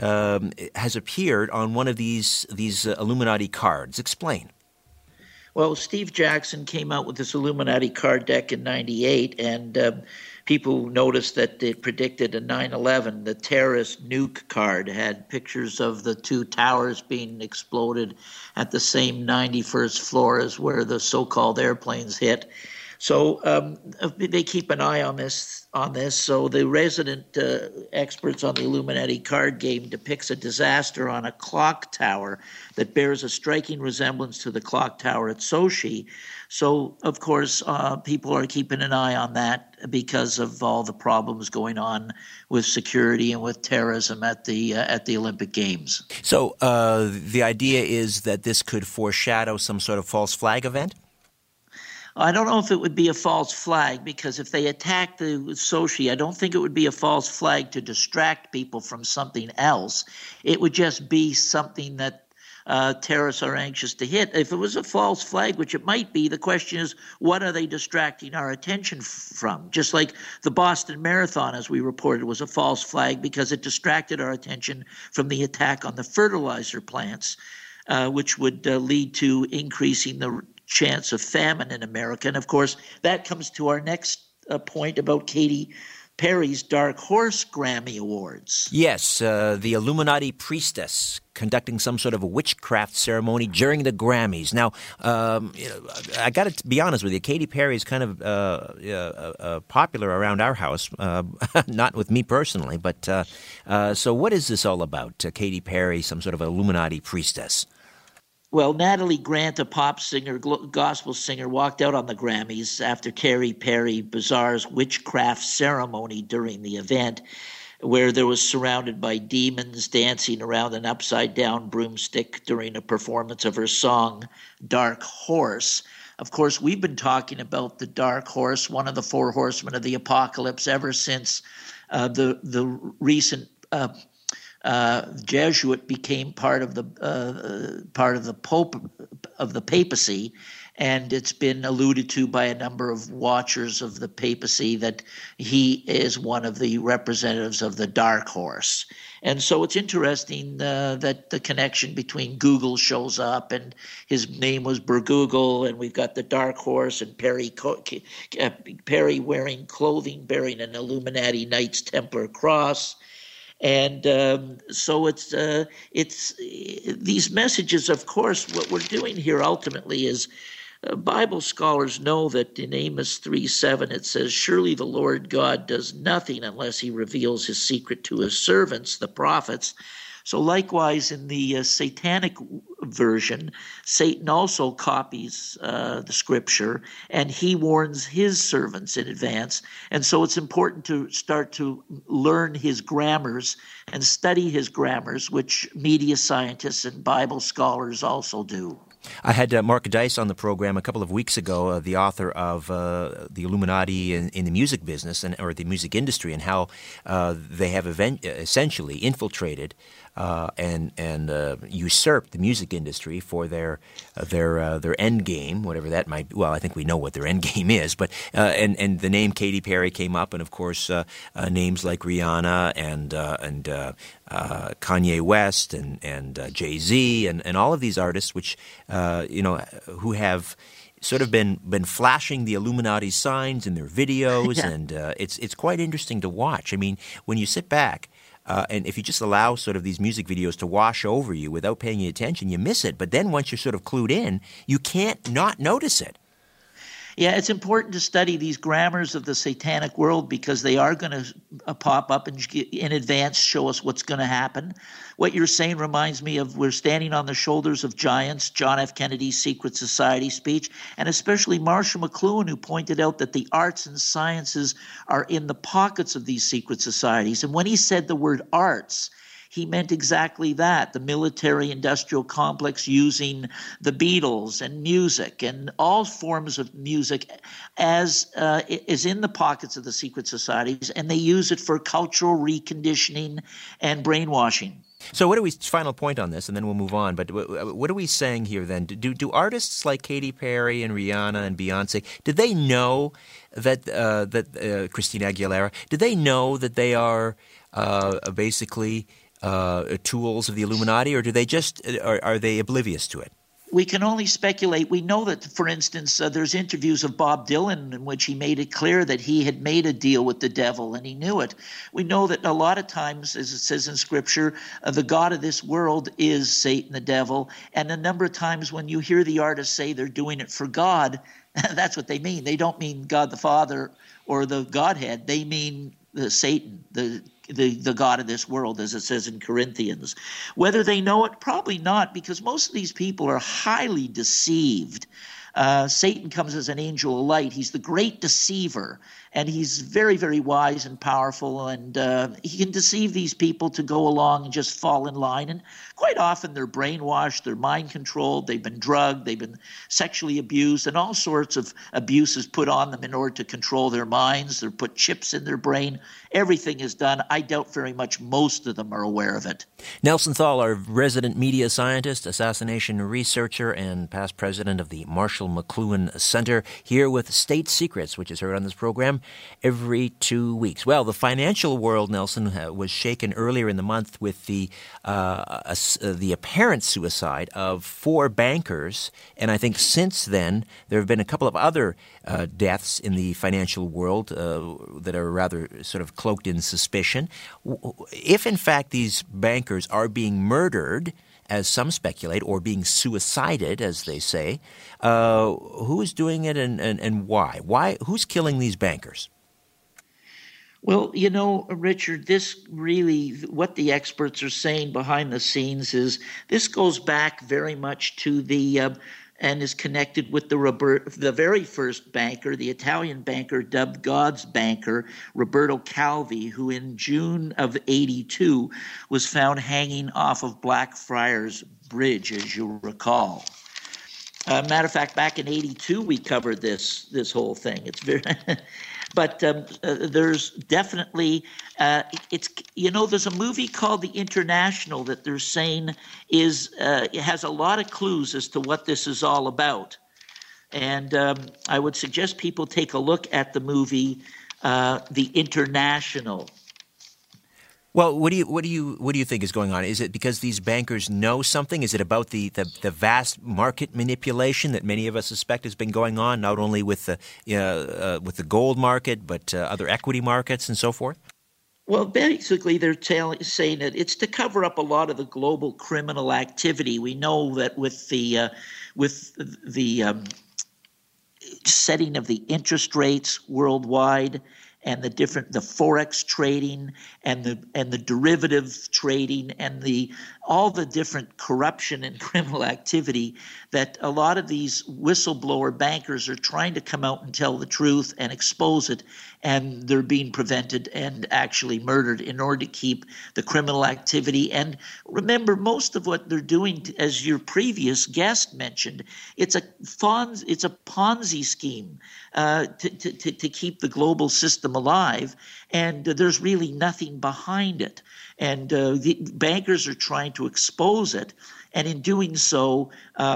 has appeared on one of these Illuminati cards. Explain. Well, Steve Jackson came out with this Illuminati card deck in '98, and people noticed that it predicted a 9/11. The terrorist nuke card had pictures of the two towers being exploded at the same 91st floor as where the so-called airplanes hit. So they keep an eye on this. So the resident experts on the Illuminati card game depicts a disaster on a clock tower that bears a striking resemblance to the clock tower at Sochi. So, of course, people are keeping an eye on that because of all the problems going on with security and with terrorism at the Olympic Games. So the idea is that this could foreshadow some sort of false flag event? I don't know if it would be a false flag, because if they attack the Sochi, I don't think it would be a false flag to distract people from something else. It would just be something that terrorists are anxious to hit. If it was a false flag, which it might be, the question is, what are they distracting our attention from? Just like the Boston Marathon, as we reported, was a false flag because it distracted our attention from the attack on the fertilizer plants, which would lead to increasing the chance of famine in America. And of course, that comes to our next point about Katy Perry's Dark Horse Grammy Awards. Yes, the Illuminati priestess conducting some sort of a witchcraft ceremony during the Grammys. Now, I got to be honest with you, Katy Perry is kind of popular around our house, not with me personally, but so what is this all about, Katy Perry, some sort of Illuminati priestess? Well, Natalie Grant, a pop singer, gospel singer, walked out on the Grammys after Katy Perry bizarre's witchcraft ceremony during the event, where there was surrounded by demons dancing around an upside-down broomstick during a performance of her song, Dark Horse. Of course, we've been talking about the Dark Horse, one of the four horsemen of the apocalypse, ever since the recent Jesuit became part of the Pope of the papacy, and it's been alluded to by a number of watchers of the papacy that he is one of the representatives of the Dark Horse. And so it's interesting that the connection between Google shows up, and his name was Bergoogle, and we've got the Dark Horse and Perry wearing clothing bearing an Illuminati Knights Templar cross. And so it's these messages. Of course, what we're doing here ultimately is Bible scholars know that in Amos 3:7 it says, "Surely the Lord God does nothing unless he reveals his secret to his servants, the prophets." So likewise, in the satanic version, Satan also copies the scripture, and he warns his servants in advance. And so it's important to start to learn his grammars and study his grammars, which media scientists and Bible scholars also do. I had Mark Dice on the program a couple of weeks ago, the author of The Illuminati in the music business or the music industry, and how they have essentially infiltrated and usurped the music industry for their end game, whatever that might be. Well, I think we know what their end game is, but and the name Katy Perry came up, and of course names like Rihanna and Kanye West and Jay-Z and all of these artists, which who have sort of been flashing the Illuminati signs in their videos, yeah. And it's quite interesting to watch. I mean, when you sit back. And if you just allow sort of these music videos to wash over you without paying attention, you miss it. But then once you're sort of clued in, you can't not notice it. Yeah, it's important to study these grammars of the satanic world because they are going to pop up and in advance show us what's going to happen. What you're saying reminds me of we're standing on the shoulders of giants, John F. Kennedy's Secret Society speech, and especially Marshall McLuhan, who pointed out that the arts and sciences are in the pockets of these secret societies. And when he said the word arts, he meant exactly that, the military-industrial complex using the Beatles and music and all forms of music as is in the pockets of the secret societies, and they use it for cultural reconditioning and brainwashing. So what are we, final point on this, and then we'll move on, but what are we saying here then? Do artists like Katy Perry and Rihanna and Beyonce, did they know that Christina Aguilera, did they know that they are basically tools of the Illuminati, or do they just are they oblivious to it? We can only speculate. We know that, for instance, there's interviews of Bob Dylan in which he made it clear that he had made a deal with the devil and he knew it. We know that a lot of times, as it says in Scripture, the God of this world is Satan, the devil. And a number of times when you hear the artists say they're doing it for God, that's what they mean. They don't mean God the Father or the Godhead. They mean Satan, the God of this world, as it says in Corinthians. Whether they know it, probably not, because most of these people are highly deceived. Satan comes as an angel of light. He's the great deceiver, and he's very, very wise and powerful, and he can deceive these people to go along and just fall in line. And quite often they're brainwashed, they're mind-controlled, they've been drugged, they've been sexually abused, and all sorts of abuses put on them in order to control their minds. They're put chips in their brain. Everything is done. I doubt very much most of them are aware of it. Nelson Thal, our resident media scientist, assassination researcher, and past president of the Marshall McLuhan Center, here with State Secrets, which is heard on this program every 2 weeks. Well, the financial world, Nelson, was shaken earlier in the month with the apparent suicide of 4 bankers, and I think since then there have been a couple of other deaths in the financial world that are rather sort of cloaked in suspicion. If, in fact, these bankers are being murdered, as some speculate, or being suicided, as they say, who is doing it and why? Why? Who's killing these bankers? Well, you know, Richard, this really, what the experts are saying behind the scenes is this goes back very much to and is connected with the very first banker, the Italian banker dubbed God's banker, Roberto Calvi, who in June of '82 was found hanging off of Blackfriars Bridge, as you'll recall. Matter of fact, back in '82 we covered this whole thing. It's very, but there's definitely there's a movie called The International that they're saying it has a lot of clues as to what this is all about, and I would suggest people take a look at the movie The International. Well, what do you think is going on? Is it because these bankers know something? Is it about the vast market manipulation that many of us suspect has been going on, not only with the gold market but other equity markets and so forth? Well, basically, they're saying that it's to cover up a lot of the global criminal activity. We know that with the setting of the interest rates worldwide, and the forex trading and the derivative trading and all the different corruption and criminal activity, that a lot of these whistleblower bankers are trying to come out and tell the truth and expose it, and they're being prevented and actually murdered in order to keep the criminal activity. And remember, most of what they're doing, as your previous guest mentioned, it's a Ponzi scheme to keep the global system alive, and there's really nothing behind it. And the bankers are trying to expose it, and in doing so,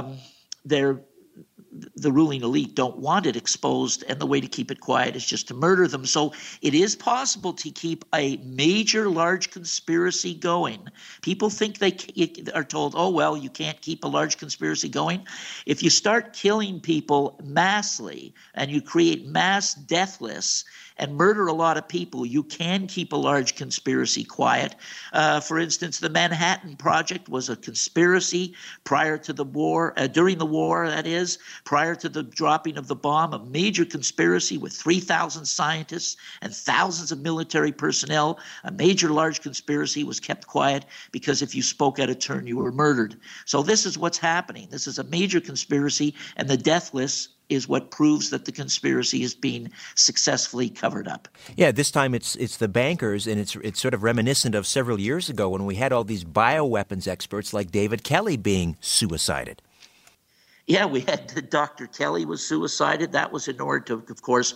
the ruling elite don't want it exposed, and the way to keep it quiet is just to murder them. So it is possible to keep a major, large conspiracy going. People think they are told, oh, well, you can't keep a large conspiracy going. If you start killing people massively and you create mass death lists and murder a lot of people, you can keep a large conspiracy quiet. For instance, the Manhattan Project was a conspiracy prior to the war, during the war, that is, prior prior to the dropping of the bomb, a major conspiracy with 3,000 scientists and thousands of military personnel. A major large conspiracy was kept quiet because if you spoke out of turn, you were murdered. So this is what's happening. This is a major conspiracy, and the death list is what proves that the conspiracy is being successfully covered up. Yeah, this time it's the bankers, and it's sort of reminiscent of several years ago when we had all these bioweapons experts like David Kelly being suicided. Yeah, we had Dr. Kelly was suicided. That was in order to, of course,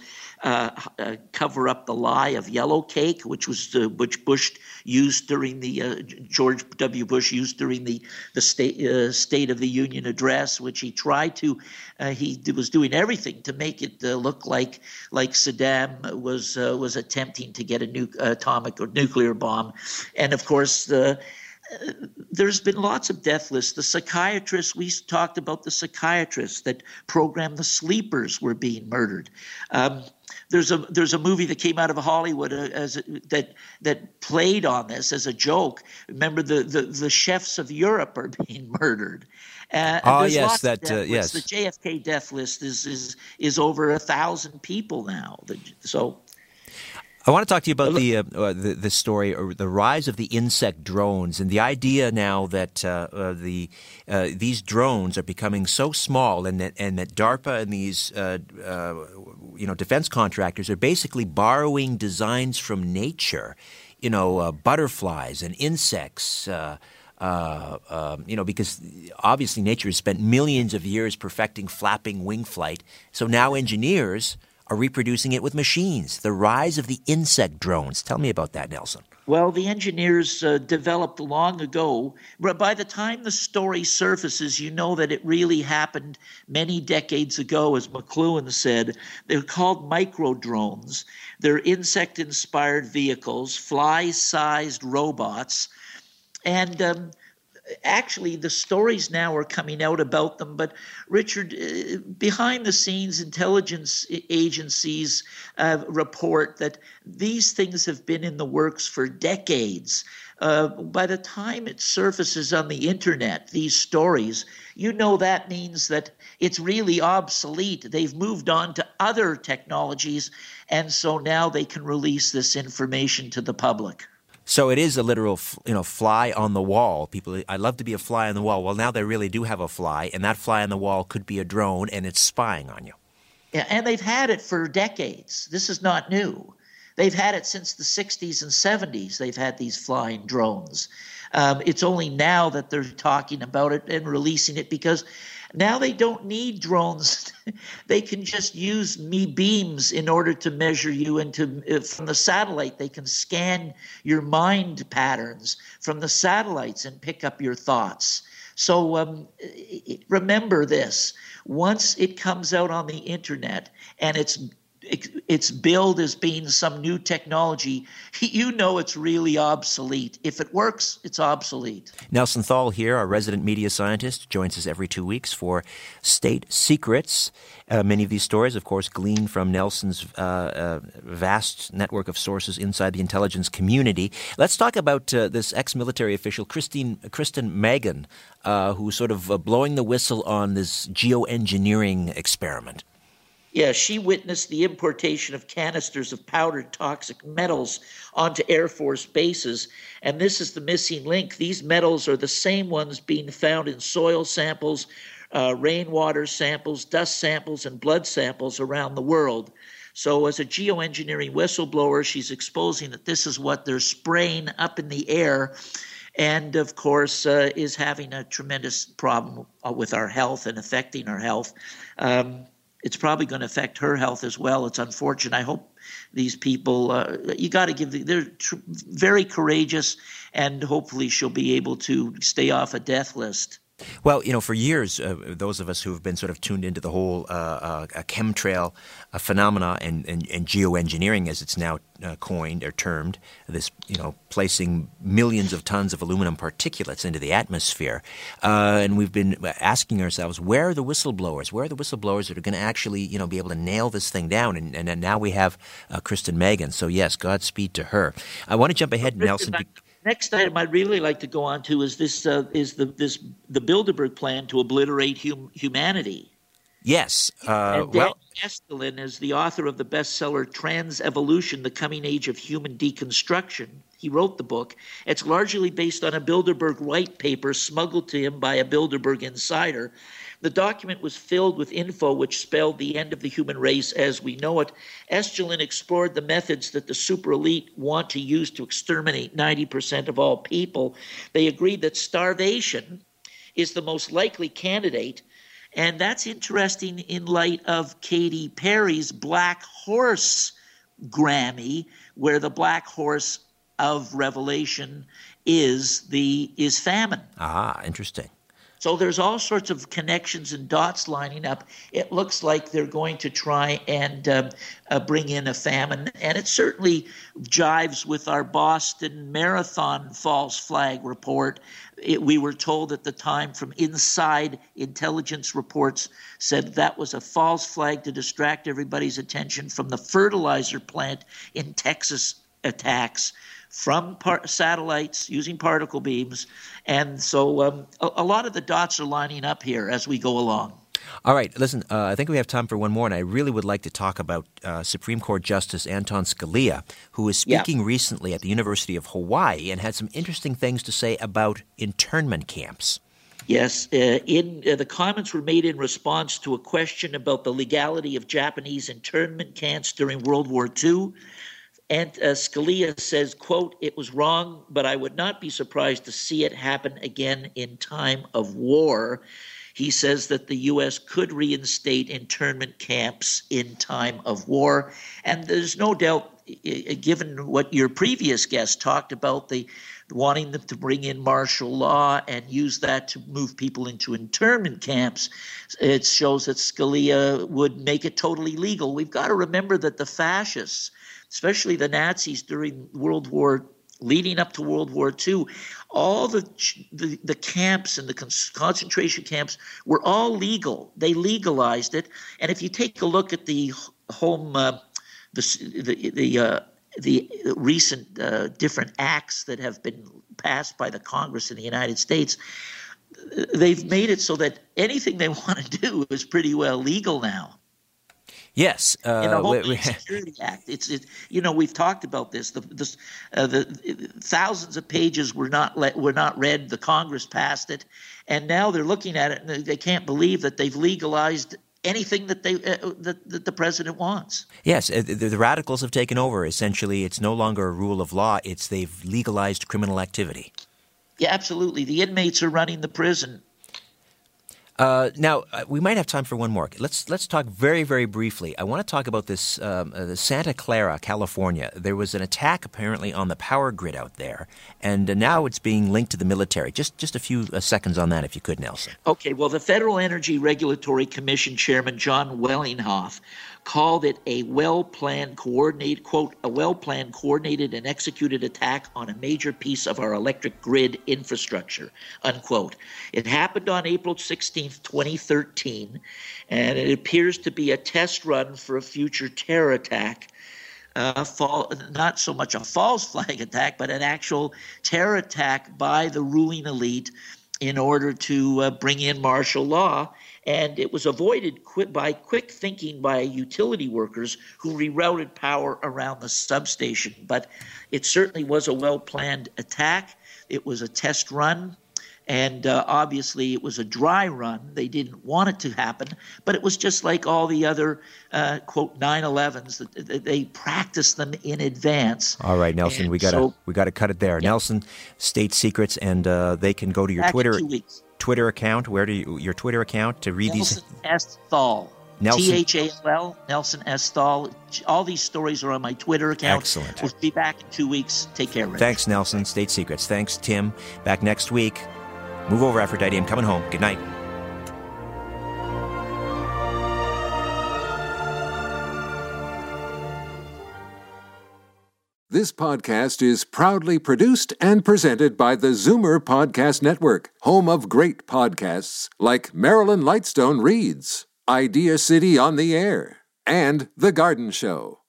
cover up the lie of yellow cake, which Bush used during the George W. Bush used during the State of the Union address, which he tried to. He was doing everything to make it look like Saddam was attempting to get a atomic or nuclear bomb, and of course there's been lots of death lists. The psychiatrists, we talked about the psychiatrists that programmed the sleepers were being murdered. There's a movie that came out of Hollywood that played on this as a joke. Remember, the chefs of Europe are being murdered. Yes. The JFK death list is over 1,000 people now. So. I want to talk to you about the story or the rise of the insect drones and the idea now that these drones are becoming so small and that DARPA and these defense contractors are basically borrowing designs from nature, butterflies and insects. Because obviously nature has spent millions of years perfecting flapping wing flight, so now engineers are reproducing it with machines. The rise of the insect drones. Tell me about that, Nelson. Well, the engineers developed long ago. By the time the story surfaces, you know that it really happened many decades ago, as McLuhan said. They're called microdrones. They're insect-inspired vehicles, fly-sized robots, and actually, the stories now are coming out about them. But, Richard, behind the scenes, intelligence agencies report that these things have been in the works for decades. By the time it surfaces on the internet, these stories, that means that it's really obsolete. They've moved on to other technologies, and so now they can release this information to the public. So it is a literal, fly on the wall. People, I'd love to be a fly on the wall. Well, now they really do have a fly, and that fly on the wall could be a drone, and it's spying on you. Yeah, and they've had it for decades. This is not new. They've had it since the 60s and 70s. They've had these flying drones. It's only now that they're talking about it and releasing it because now they don't need drones. They can just use beams in order to measure you from the satellite. They can scan your mind patterns from the satellites and pick up your thoughts. So remember this. Once it comes out on the internet and it's billed as being some new technology, it's really obsolete. If it works, it's obsolete. Nelson Thal here, our resident media scientist, joins us every 2 weeks for State Secrets. Many of these stories, of course, glean from Nelson's vast network of sources inside the intelligence community. Let's talk about this ex-military official, Kristen Magan, who's sort of blowing the whistle on this geoengineering experiment. Yeah, she witnessed the importation of canisters of powdered toxic metals onto Air Force bases, and this is the missing link. These metals are the same ones being found in soil samples, rainwater samples, dust samples, and blood samples around the world. So as a geoengineering whistleblower, she's exposing that this is what they're spraying up in the air, and of course is having a tremendous problem with our health and affecting our health. It's probably going to affect her health as well. It's unfortunate. I hope these people, you got to they're very courageous, and hopefully she'll be able to stay off a death list. Well, for years, those of us who have been sort of tuned into the whole chemtrail phenomena and geoengineering, as it's now coined or termed, this, placing millions of tons of aluminum particulates into the atmosphere. And we've been asking ourselves, where are the whistleblowers? Where are the whistleblowers that are going to actually, be able to nail this thing down? And now we have Kristen Magan. So, yes, Godspeed to her. I want to jump ahead, Nelson. Next item I'd really like to go on to is the Bilderberg plan to obliterate humanity. Yes. And Dan Estlin is the author of the bestseller Trans-Evolution, The Coming Age of Human Deconstruction. He wrote the book. It's largely based on a Bilderberg white paper smuggled to him by a Bilderberg insider. The document was filled with info which spelled the end of the human race as we know it. Estlin explored the methods that the super elite want to use to exterminate 90% of all people. They agreed that starvation is the most likely candidate. And that's interesting in light of Katy Perry's Black Horse Grammy, where the black horse of Revelation is famine. Ah, interesting. So there's all sorts of connections and dots lining up. It looks like they're going to try and bring in a famine, and it certainly jives with our Boston Marathon false flag report. We were told at the time from inside intelligence reports said that was a false flag to distract everybody's attention from the fertilizer plant in Texas attacks from satellites using particle beams. And so a lot of the dots are lining up here as we go along. All right, listen, I think we have time for one more, and I really would like to talk about Supreme Court Justice Anton Scalia, who was speaking recently at the University of Hawaii and had some interesting things to say about internment camps. Yes, the comments were made in response to a question about the legality of Japanese internment camps during World War II. And Scalia says, quote, "It was wrong, but I would not be surprised to see it happen again in time of war." He says that the U.S. could reinstate internment camps in time of war. And there's no doubt, given what your previous guest talked about, the wanting them to bring in martial law and use that to move people into internment camps, it shows that Scalia would make it totally legal. We've got to remember that the fascists, especially the Nazis during leading up to World War II, all the camps and the concentration camps were all legal. They legalized it, and if you take a look at the recent different acts that have been passed by the Congress in the United States, they've made it so that anything they want to do is pretty well legal now. Yes, in the Homeland Security Act, we've talked about this. The thousands of pages were not read. The Congress passed it, and now they're looking at it and they can't believe that they've legalized anything that that the president wants. Yes, the radicals have taken over. Essentially, it's no longer a rule of law. They've legalized criminal activity. Yeah, absolutely. The inmates are running the prison. Now, we might have time for one more. Let's talk very, very briefly. I want to talk about this Santa Clara, California. There was an attack apparently on the power grid out there, and now it's being linked to the military. Just a few seconds on that, if you could, Nelson. Okay. Well, the Federal Energy Regulatory Commission Chairman John Wellinghoff called it a well-planned, coordinated and executed attack on a major piece of our electric grid infrastructure, unquote. It happened on April 16th, 2013, and it appears to be a test run for a future terror attack. Not so much a false flag attack, but an actual terror attack by the ruling elite in order to bring in martial law. And it was avoided by quick thinking by utility workers who rerouted power around the substation. But it certainly was a well-planned attack. It was a test run. And obviously it was a dry run. They didn't want it to happen. But it was just like all the other, quote, 9/11s. They practiced them in advance. All right, Nelson, we got to cut it there. Yeah. Nelson, State Secrets, and they can go to your Twitter account. Where do your Twitter account to read Nelson S. Thal. Nelson Thal. Nelson S. Thal. All these stories are on my Twitter account. Excellent. We'll be back in 2 weeks. Take care, Rich. Thanks, Nelson. State Secrets. Thanks, Tim. Back next week. Move over, Aphrodite. I'm coming home. Good night. This podcast is proudly produced and presented by the Zoomer Podcast Network, home of great podcasts like Marilyn Lightstone Reads, Idea City on the Air, and The Garden Show.